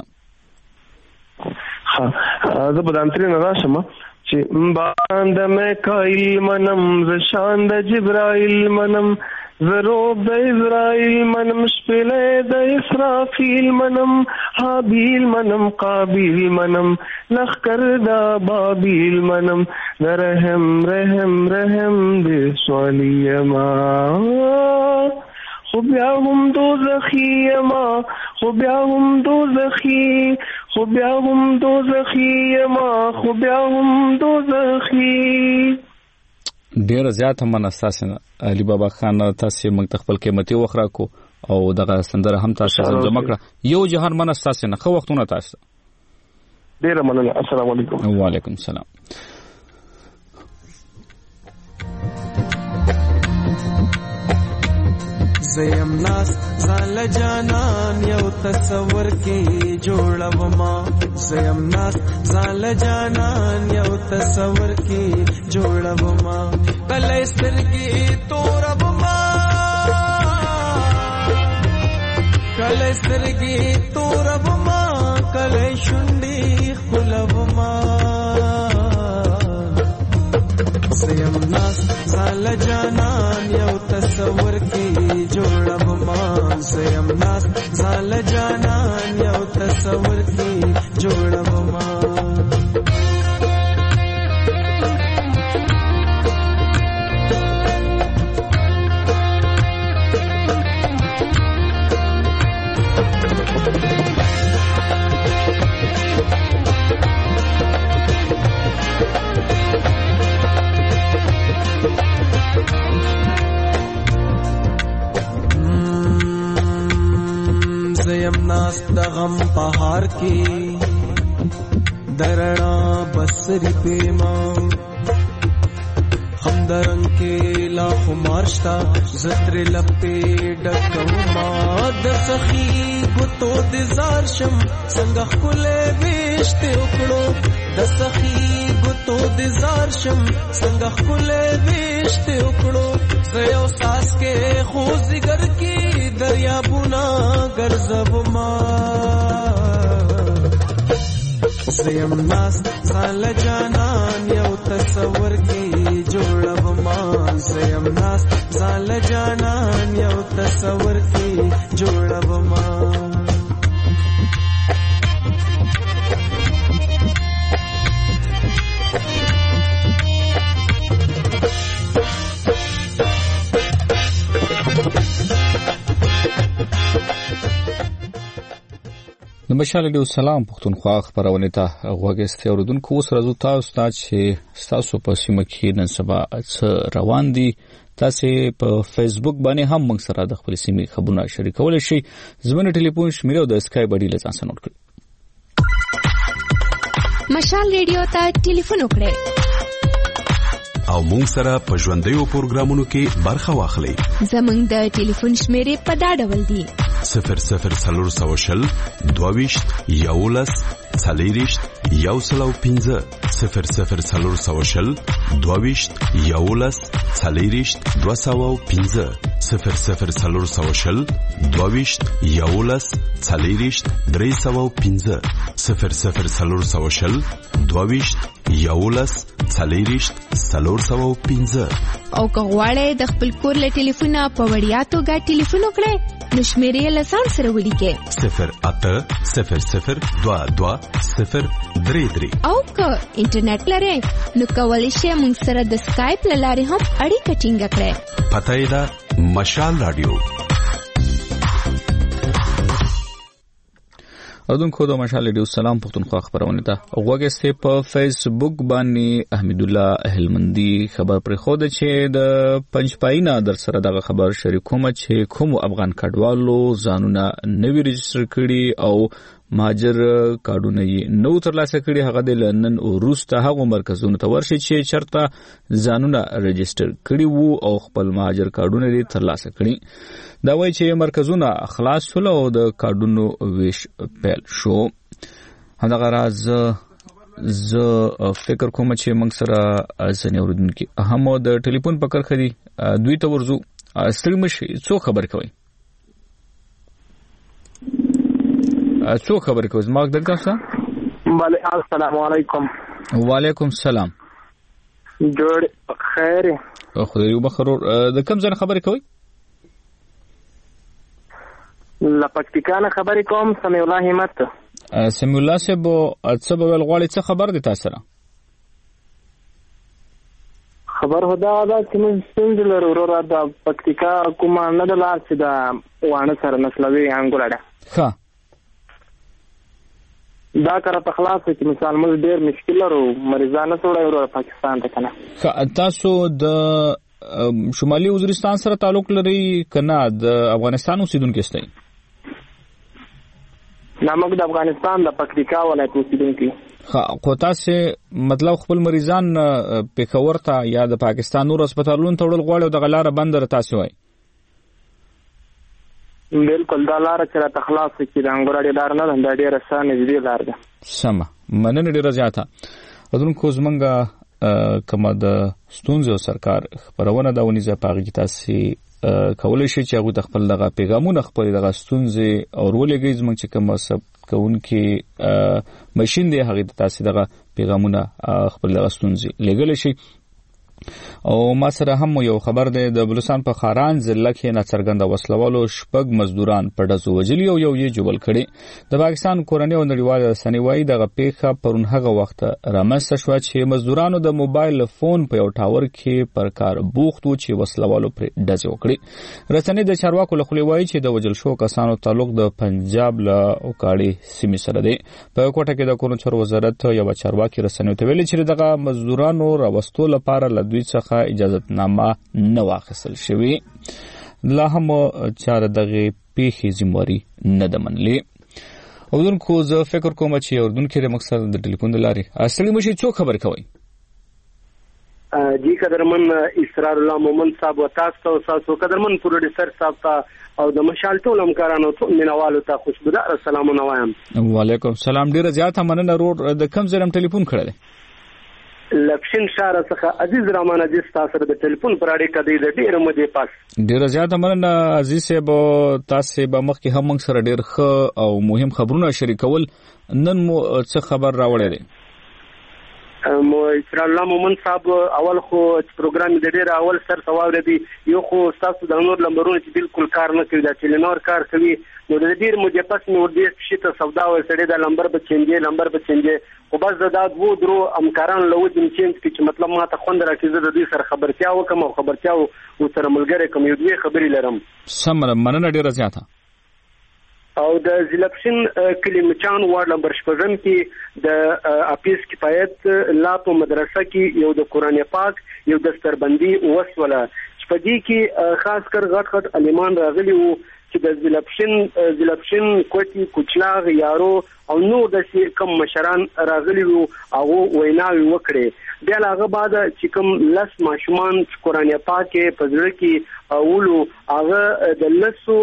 ها زه په دانتري نه راشم چې باند مې کایل منم ز شان د جبرائیل منم زروب د اسرائیل منم شپله د اسرافیل منم حابیل منم قابیل منم لخر دا بابیل منم رحم رحم رحم دې سوالی ما خو بیا هم دوزخی ما خو بیا هم دوزخی خو بیا هم دوزخی ما خو بیا هم دوزخی. ډیر زیات مننه تاسو علي بابا خان تاسو موږ خپل قیمتي وخت راکو او دغه سندره هم تاسو زمزمه کړه یو جهان مننه تاسو نه خو وختونه تاسو ډیر مننه. السلام علیکم. وعلیکم السلام. زیم ناس زال جانان یو تصور کې جوړوما زیم ناس زال جانان یو تصور کې جوړوما کله سترګې توربما کله سترګې توربما کله شونډې خلوما زیم ناس زال جانان یو تصور کې جوړوما زیم ناس زال جانان یو تصور کې جوړوما. د غم پهار کې درنا بسری پیما هم درنګ کې لا خمارشتا زتر لپې ډکوما د سخی ګوتو د زار شم څنګه خله وشته وکړو د سخی ګوتو د زار شم څنګه خله وشته وکړو زيو ساس کې خو زګر کې دریا بونا ګرځب ما زیم ناس زال جانان یو تصور کې جوړب ما زیم ناس زال جانان یو تصور کې جوړب ما د مشال ډیو سلام پښتونخوا خبرونه ته غوږی اوردونکو اوس راځو تاسو ته چې تاسو په سیمه کې نن سبا څه روان دي تاسو په فیسبوک باندې هم موږ سره د خپل سیمې خبرونه شریکول شي زموږ ټلیفون شمیره د اسکای بډی له ځان نوٹ کړئ مشال ریډیو ته ټلیفون وکړئ او موږ سره په ژوندۍ پروګرامونو کې برخه واخلئ زموږ د ټلیفون شمیره په دا ډول دی صفر صفر سلور سوشل دوویشت یولس څلېریشت یو سلو پنځه صفر صفر سلور سوشل دوویشت یولس څلېریشت دوه سوه پنځه صفر صفر سلور سوشل دوویشت یولس څلېریشت درې سوه پنځه صفر صفر سلور سوشل دوویشت یولس څلېریشت څلور سوه پنځه او که غواړئ د خپل کور له ټلیفونه په وړیا توګه ټلیفون وکړئ نو شمیرې له ځان سره ولیکئ صفر اته صفر صفر دوه دوه صفر درې درې او که انټرنیټ لرئ نو کولی شئ موږ سره د سکایپ له لارې هم اړیکه ټینګه کړئ پته یې ده مشال رادیو اردوونکو د مشال ډیو سلام پښتونخوا خبرونه ته غوږی په فیسبوک باندې احمد الله هلمندي خبر پر خو د چې د پنځپاینه در سره دغه خبر شریکوم چې کوم افغان کډوالو ځانونه نوی رجستر کړي او ماجر کارډونه یې نو ترلاسه کړي هغه د لندن او روس ته هغه مرکزونو ته ورشي چې چرته ځانونه رجستر کړي وو او خپل ماجر کارډونه یې ترلاسه کړي دا وایي چې مرکزونه خلاص شول او د کارډونو ویش پیل شو همدغه راز زه فکر کوم چې موږ سره ځنې اوریدونکي هم د ټلیفون په کرخه دي دوی ته ورځو ستړي مشي څو خبر کوي څو خبر کوي زما دغه څه بله السلام علیکم وعلیکم السلام جوړ خیر خدای یو بخرور د کوم ځای خبرې کوي لپکتیکانه خبرې کوم سمیع الله همت سمیع الله صاحب څه به ول غواړي څه خبر دي تاسو سره خبر هدا دا چې موږ څنګه لرو ورو د پکتیکا کومه نه د لار چې دا وانه سره نسلوي انګولاډه ښه دا کار په خلاص چې مثال موږ ډېر مشکل لرو مریضانه سره ورو پاکستان ته کنه تاسو د شمالي وزیرستان سره تعلق لري کنه د افغانستان اوسیدونکو استئ نامک د افغانستان د پکتیکا ولایت اوسیدونکو خا خو تاسو مطلب خپل مریضان پېښور ته یا د پاکستان نور هسپتالونو ته وړل غواړي او د غلاره بندر تاسو وای بالکل دا لار چې را تخلاص کی د انګوراډي لار نه د ډیره سانه دې لار ده سم مننه ډیره زیاته اذن کو زمنګه کما د ستونزو سرکار خبرونه دا ونی زپاغی کی تاسو کولای شي چې هغه د خپل دغه پیغامونه خپل دغه ستونزې او ولګي زمنګ چې کوم سب کوونکی ماشين دی هغه تاسو دغه پیغامونه خپل دغه ستونزې لګل شي او ما سره هم یو خبر دی د بلوچستان په خاران ضلع کې ناڅرګند وسلوالو شپږ مزدوران په ډزو وجلی او یو یې جوړ کړي د پاکستان کورنۍ او نړیوال رسنۍ وايي دغه پیښه پرون هغه وخت رامنځته شو چې مزدورانو د موبایل فون په یو ټاور کې پر کار بوخت و چې وسلوالو پر ډزې وکړي رسنۍ د چارواکو له خوا وايي چې د وجل شو کسانو تعلق د پنجاب له اوکاړي سیمې سره دی په کوټه کې د کورنچر وزارت یو چارواکي رسنۍ ته ویلي چې دغه مزدورانو راوستو لپاره دوی څخه اجازهتنامه نه واخیستل شوې لا هم چار دغه پیښې ذمہواری نه ده منلې اردوونکو زه فکر کوم چې اردوونکو د مقصد د ټلیفون د لارې اصلي مشي څوک خبر کوي جی قدرمن اسرار الله مومن صاحب و تاسو تاسو قدرمن پروډوسر صاحب ته او د مشال ټول همکارانو ته مینوالو ته خوشبودار سلامونه وایم. وعلیکم السلام. ډیره زیاته مننه. روډ د کم زرم ټلیفون کړل لکشن شهر څخه عزیز رحمان عزیز تاسو د ټلیفون پر اړیکه دی د ډیره مودې پاس. ډیره زیاته مننه عزیز صاحب. تاسو به مخکې هم موږ سره ډیر ښه او مهم خبرونه شریکول. نن مو څه خبر راوړی دی؟ مو اسرار الله مومن صاحب اول خو پروګرام د ډیر اول سر سوال دی یو خو تاسو د نور لمبرونه چې بالکل کار نه کوي دا چې نور کار کوي نو د ډیر مودې پس نو د شته سودا و سړي د لمبر به چنجي لمبر به چنجي خو بس دا د وو درو امکاران له ودی چینج چې مطلب ما ته خوند راکې زه د دې سره خبرتیا وکم او خبرتیا او سره ملګری کوم یو دوی خبرې لرم. سم مننه ډیره زیاته. او د زلپشن کلیمچان وارد نمبر شپږم کې د اپیس کفایت لا په مدرسه کې یو د قران پاک یو دستربندي وسوله چې په دې کې خاص کر غټ غټ عالمان راغلي وو چې د زلپشن زلپشن کوټي کوچلاغ یارو او نو د کم مشران راغلي وو او ویناوي وکړي. بیا هغه بعد چې کوم لس ماشومان قران پاک په ځړ کې اولو هغه د لسو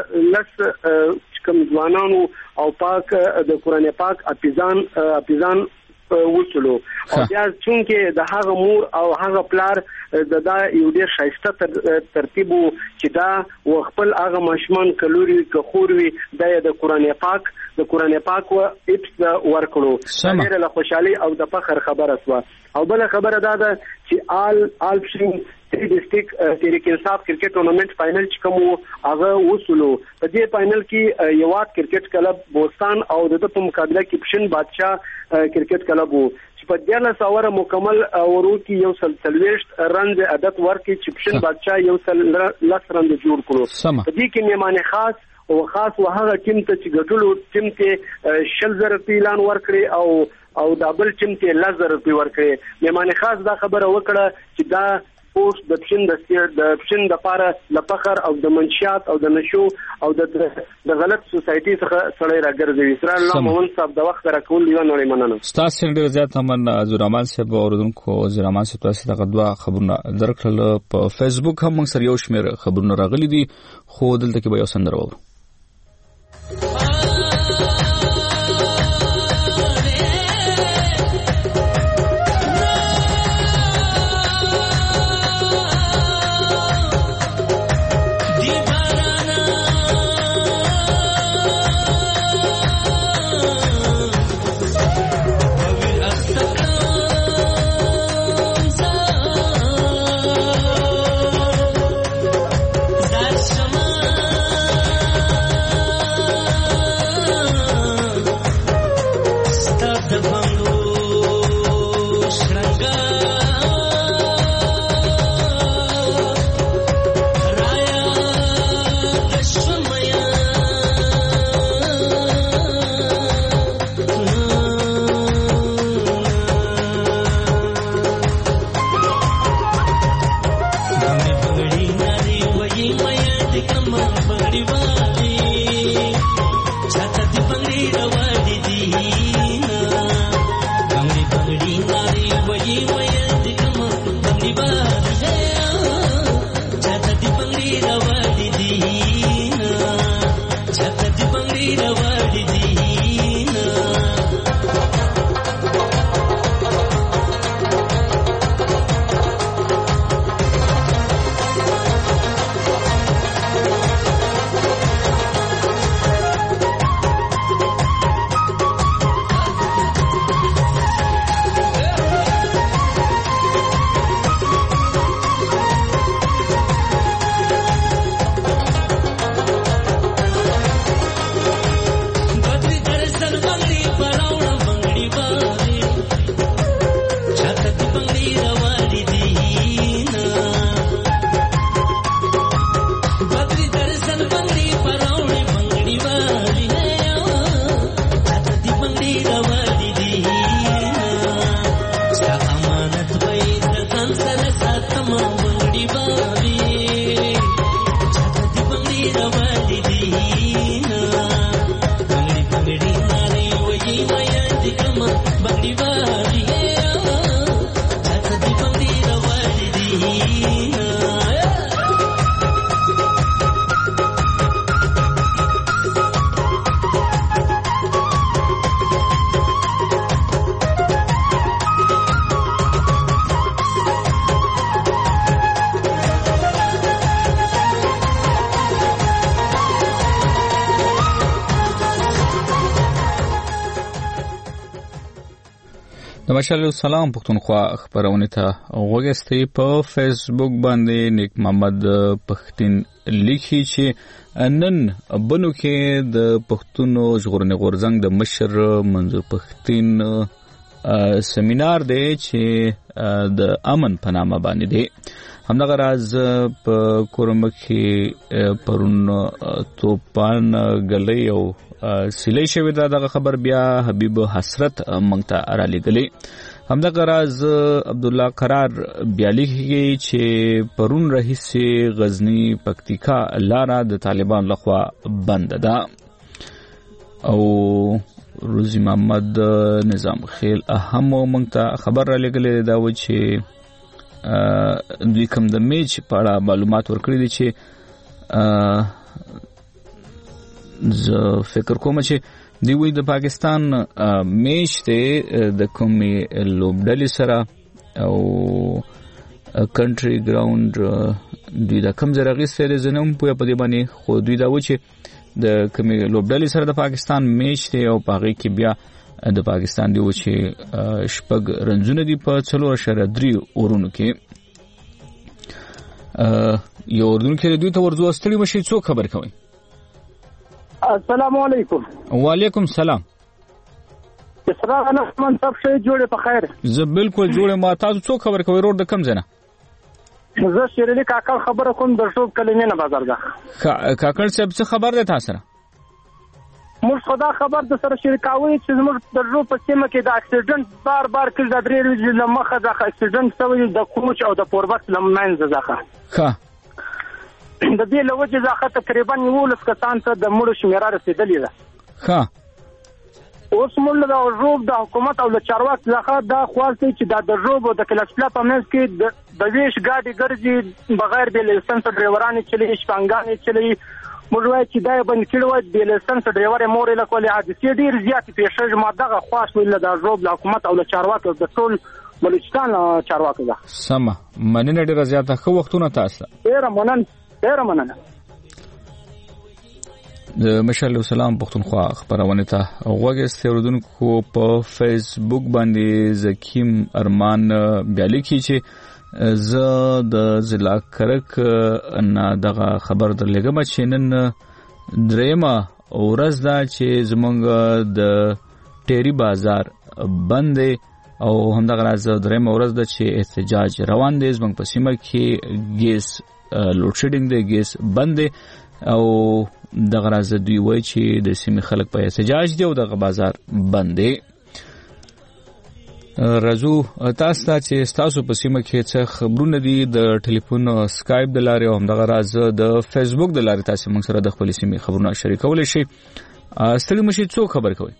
لس کوم ځوانانو او پاک د قران پاک اپیزان اپیزان وصلو او بیا چونکه د هغه مور او هغه پلار د دا یو ډیر شایسته ترتیب چې دا و خپل هغه ماشومان کلوري کخوروي د قران پاک د قران پاک و اپس ورکړو ډیر له خوشحالي او د فخر خبره سوا. او بل خبره دا ده چې آل آل شین تری ډسټریکټ تحریک انصاف کرکټ ټورنمنت فائنل چې کوم هغه وصلو په دې فائنل کې یوات کرکټ کلب بوستان او د په مقابله کې پښین بادشاه کرکټ کلب وو چې په دیاله ساوره مکمل ورو کې یو سلسلويشت رند عادت ورکې چې پښین بادشاه یو سل لس رند جوړ کړو. په دې کې میمانه خاص او خاص وهغه ټیم ته چې ګټلو ټیم ته شل زره اعلان ورکړي او او دابل ټیم ته لزر په ورکړي. میمانه خاص دا خبره وکړه چې دا پوسټ د پښین د سیر د پښین د پاره د فخر او د منشيات او د نشو او د د غلط سوسايټي څخه سړی راګرځي. اسرار الله مومن صاحب د وخت راکول یو نړۍ مننه. تاسو ډیر زیات من زورمان صاحب اوردونکو زورمان صاحب تاسو ته غدوا خبرونه درکړل په فیسبوک هم موږ سره یو شمیر خبرونه راغلي دي خو دلته کې به یو سندره وو. ماشاءالله سلام پښتونخوا خبرونه ته وګستې په فیسبوک باندې نیک محمد پښتين لیکي چې نن بنو کې د پښتونو ژغورنې غورځنګ د مشر منظور پښتين سیمینار دی چې د امن په نامه باندې دی. همدغه راز په کورمه کې پرون توپان غلې او سلی شوی دا دغه خبر بیا حبیب حسرت مونږ را لګلې. همدغه راز عبد الله قرار بیا لیکي چې پرون رئیس غزنی پکتیکا لاره د طالبان لخوا بند ده او روزی محمد نظام خیل اهم مونږ خبر را لګلې دا و چې دوی کوم د میچ په اړه معلومات ورکړي دي چې زه فکر کوم چې دی وی د پاکستان میچ ته د کومې لوبډلې سره او کنټری ګراوند دوی د کوم ځای غیستره زنم په په دې باندې خو دوی دا و چې د کومې لوبډلې سره د پاکستان میچ ته او پاغي کې بیا د پاکستان دی و چې شپږ رنزونه دی په څلور اشاریه درې اورونو کې یو اردن کې دوی ته ورځو استړي مشي څو خبر کوي. السلام علیکم. وعلیکم السلام. اسراء من سب شي جوړه په خیر. زه بالکل جوړه ما تاسو څو خبر کوي روډ د کم ځنه. زه شیرلی کاکړ خبره کوم د شوب کلمې نه بازار ده. کاکړ صاحب څه خبر ده تاسو سره؟ موږ خدا خبر د سره شریکاوي چې موږ د رو په سیمه کې د اکسیډنټ بار بار کې د درې ورځې لمخه د اکسیډنټ سوي د کوچ او د پوربت لمنځ ځخه. ښه. د دې لوجه ځخه تقریبا یولس کسان ته د مړو شمیره رسیدلې ده. ښه. اوس موږ د روب د حکومت او د چارواک ځخه دا خواسته چې د روب او د کلاسپلا په منځ کې د ویش ګاډي ګرځي بغیر د لایسنس ډرایورانو چلی شپانګانې چلی موږ وایو چې دا بند کړو د لایسنس ډرایور مور له کولې حادثې ډیر زیات پیښه ما دغه خاص ویل د روب د حکومت او د چارواکو د ټول بلوچستان چارواکو ده. سم مننه ډیر زیاته خو وختونه تاسو. ډیر مننه ډیر مننه. د مشال سلام پښتونخوا خبرونه ته وګورئ اوردونکو په فیسبوک باندې زکیم ارمان بیالی کی چې زه د ضلع کرک نه دغه خبر درلګم چې نن دریمه ورځ دا چې زمونږ د ټيري بازار بند او همدغه راز دریمه ورځ دا چې احتجاج روان دي زمونږ په سیمه کې ګیس لوډ شیډینګ دی ګیس بند او دغه راز دوی وایي چې د سیمې خلک په احتجاج دي او دغه بازار بند دی. رازو تاسو ته چې تاسو په سیمه کې څه خبرونه دي د ټلیفون سکایپ د لارې او همدغه راز د فیسبوک د لارې تاسو موږ سره د خپل سیمې خبرونه شریکولی شئ. ستړي مشي څو خبر کوي؟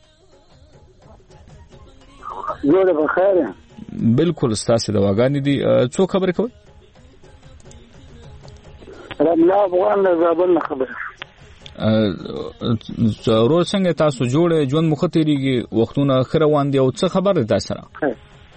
جوړه په خیر. بالکل تاسو د واګانی دي څو خبر کوي؟ رملا افغان له زابل نه خبر. ضرور څنګه تاسو جوړه ژوند مختيريږي وختونه خروان دي او څه خبر ده تاسو سره؟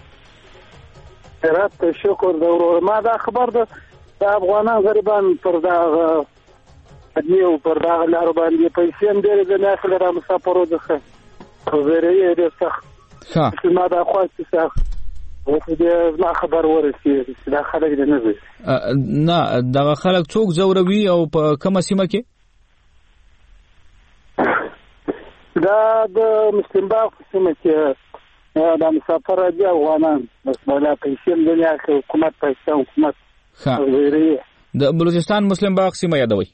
رات شکر د ورور ما دا خبر ده د افغانان غریبان پر دا دیو پر دا لار باندې پیسې هم ډېر د ناخله را مسافرو ده خو زیرې دې څه ها ما دا خواست څه او دې ما خبر ورسېږي چې دا خلک دې نه وي نه دا خلک څوک زوروي او په کومه سیمه کې دا د مسلم باغ سیمه کې دا مسافر دي افغانان بس ولا پیسې دنیا کې حکومت پیسې حکومت ها د بلوچستان مسلم باغ سیمه یادوي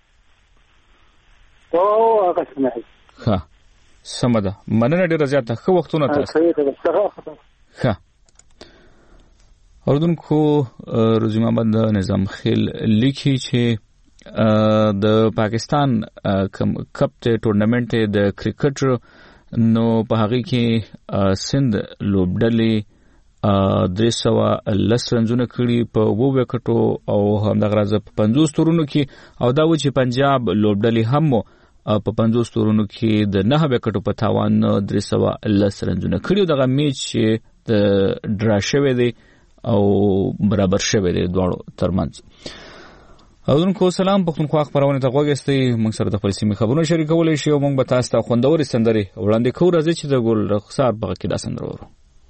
او هغه سیمه ها سمده مننه ډیره زیاته خو وختونه تاسو ها اردوونکو روزي محمد نظام خیل لیکي چې د پاکستان کپ ته ټورنمنت د کرکټ نو په هغه کې سند لوبډلې درې سوه لس رنزونه کړي په اوو وکټو او همدغه راز په پنځوس تورونو کې او دا و چې پنجاب لوبډلې هم په پنځوس تورونو کې د نه وکټو په تاوان درې سوه لس رنزونه کړي. دغه میچ د ډرا شوی دی او برابر شوی دی دواړو ترمنځ. اورونکو سلام، پښتونخوا خبرونه ته غوږ استئ. موږ سره د خپل سیمې خبرونه شریکولای شئ او موږ به تاسو ته خوندورې سندرې وړاندې کوو. راځئ چې د ګل رخسار په کې دا سندره وورو.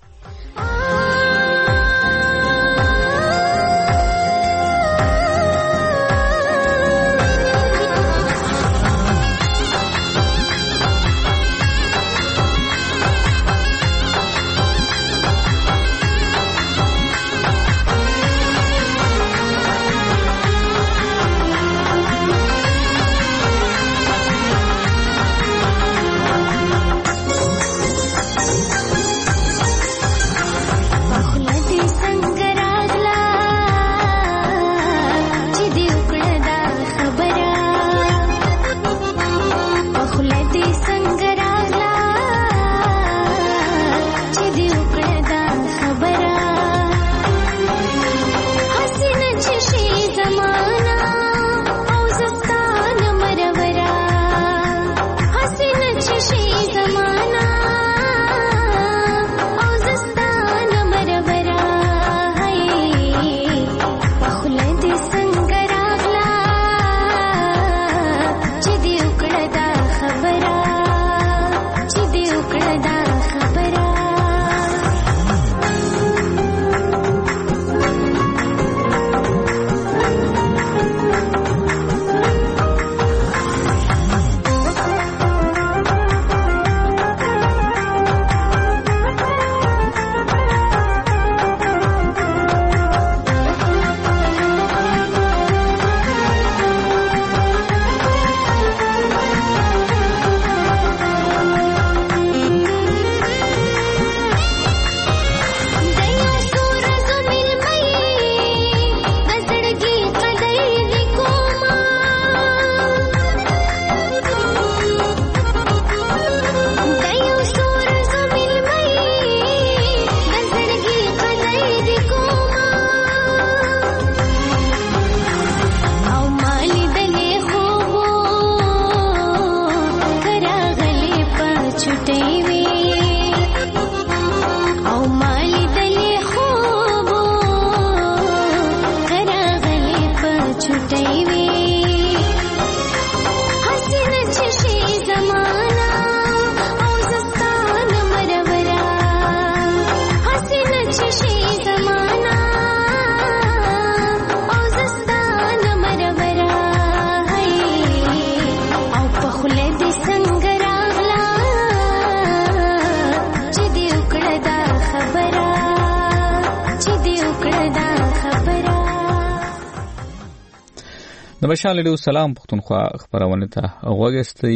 نمشال له سلام پښتونخوا خبرونه ته غوږ استئ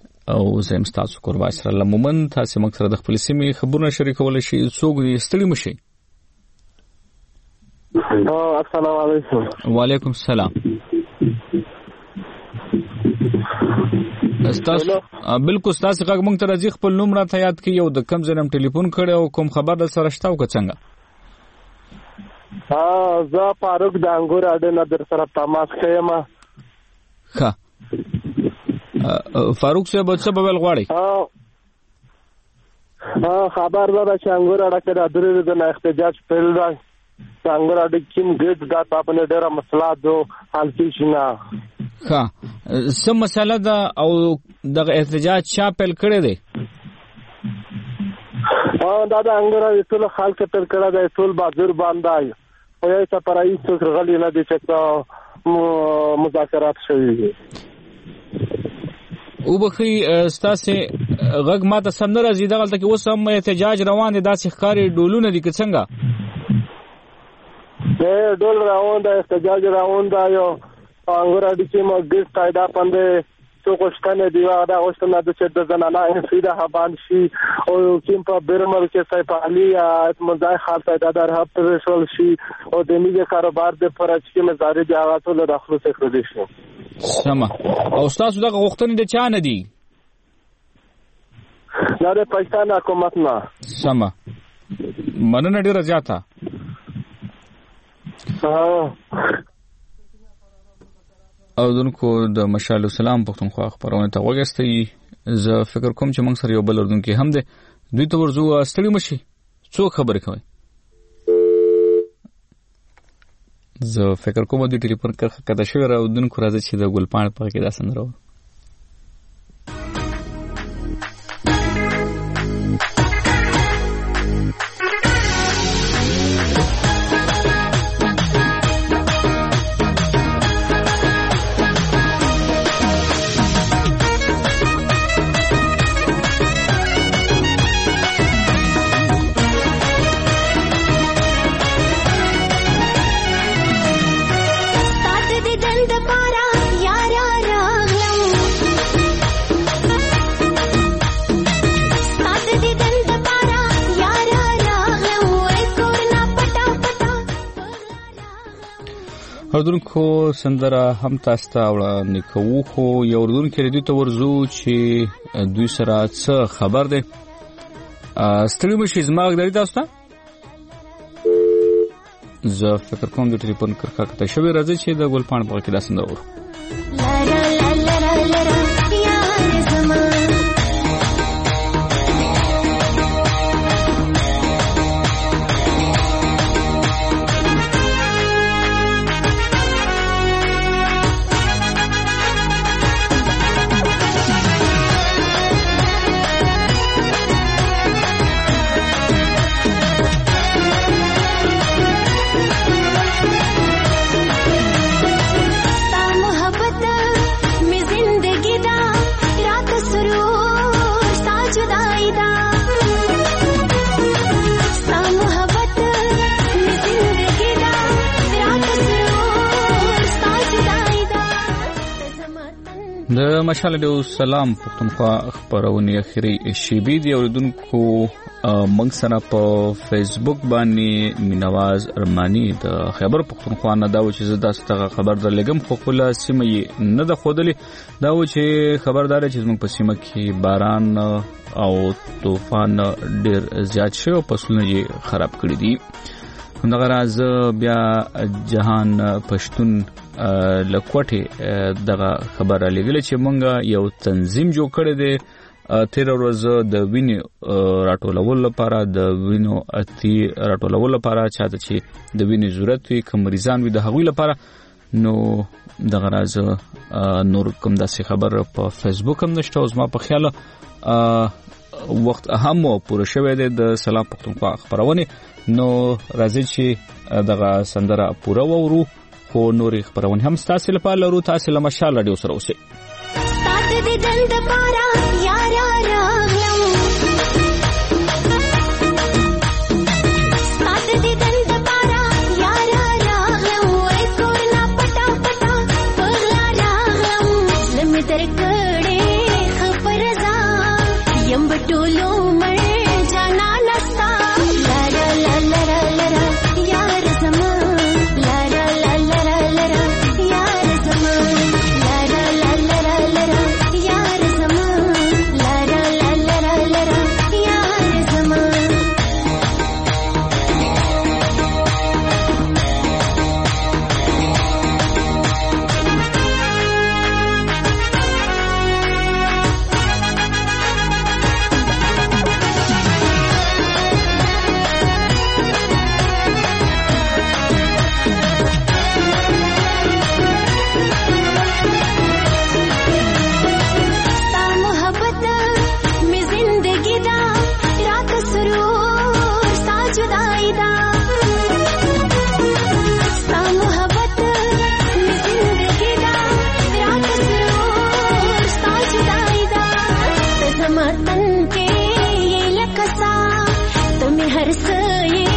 او زم تاسو قربا سره لمومن تاسو موږ سره د خپل سیمې خبرونه شریکول شي څوک دې ستړي مشي. السلام علیکم. وعلیکم السلام. استاد بالکل تاسو هغه موږ ته راځي خپل نوم راته یاد کړئ او د کم ځنم ټلیفون کړی او کوم خبر در سره شته او څنګه؟ ها زه فاروق د انګور اډه نه در سره تماس کوم. ها فاروق صاحب څه به ول غواړي؟ ها خبر ده چې انګور اډه کې د درې د احتجاج پیل دی. څنګه اډه کوم ګډ دا په نه ډیره مسله دو حل کیشنه. ها سم مسله ده او د احتجاج چا پیل کړی دی؟ ها دا د انګور ټول خلک تر کړه د ټول بازار باندې او یې ته پرای څو غلي نه دي چې مذاکرات شوي دي. او بخي ستاسو غږ ماته سم نه راځي دغلته کې اوس هم احتجاج روان دي داسې ښکاری ډولونه دي که څنګه؟ اے ډول روان ده احتجاج روان ده یو انګور اډه کې مګس قاعده باندې څو کوشتنه دی دا اوسنه د چې د زنانه انفیدا هبان شي او کوم په برمل کې صفالي مزای خاصه در هب رسول شي او د میګه کاروبار د فرج کې مزارې د حالاتو له داخلو څخه کړی شي. سم او تاسو دغه غوښتنې د چا نه دي؟ دا د پاکستان حکومت نه سما مننه ډیره زیاته. او دونکو د مشال السلام پښتونخوا خبرونه ته وګستئ. زه فکر کوم چې موږ سره یو بل اردن کې هم ده دوی ته ورزو استړي مشي څوک خبرې کوي. زه فکر کوم د ټلیفون کرخه کده شو را دونکو راځي چې د ګلپاڼ په کې دا سندره اردونکو سندره هم تاسو ته وړاندې کوو. خو یو اردونکو ردی ته ورزو چې دوی سره څه خبر ده. ستړي مشي زما غږ تاسو ته زه فکر کوم د ټلیفون کرکا کته شوی راځي چې د ګلپاڼ په کې دا سندره ورو د مشال السلام پښتونخوا خبرونه اخیری شیبې دی اوردونکو موږ سره په فیسبوک باندې مینواز ارمانی د خبر پښتونخوا نه دا و چې زه تاسو ته خبر درلګم خو خلا سیمه نه د خودلې دا و چې خبردار چې موږ په سیمه کې باران او طوفان ډیر زیات شو فصلونه یې خراب کړی دي. همدغه راز بیا جهان پښتون لکوټه دغه خبره لګل چې مونږه یو تنظیم جوړ کړی دی تیر ورځ د وینې راټولول لپاره د وینو اتی راټولول لپاره چاته چې د وینې ضرورت وي کوم مریضان وي د هغوی لپاره. نو دغه راز نور کوم داسې خبر په فیسبوک هم نشته. اوس ما په خیال وخت اهم پوره شوی دی د سلام پښتونخوا خبرونه. نو راځي چې دغه سندره پوره وورو خو نورې خبرونه هم تاسو لپاره لرو. تاسو له مشال رادیو سره اوسئ. سات دې دند پارا یار راغلم سات دې دند پارا یار راغلم وای کورنا پټا پټا پغلا راغلم لمه تر کړه خبر زا یم بټولو مړ جانا نستا لا لا لا لا لا یار زما لا لا لا لا لا یار زما لا لا لا لا لا یار زما لا لا لا لا لا یار زما हर से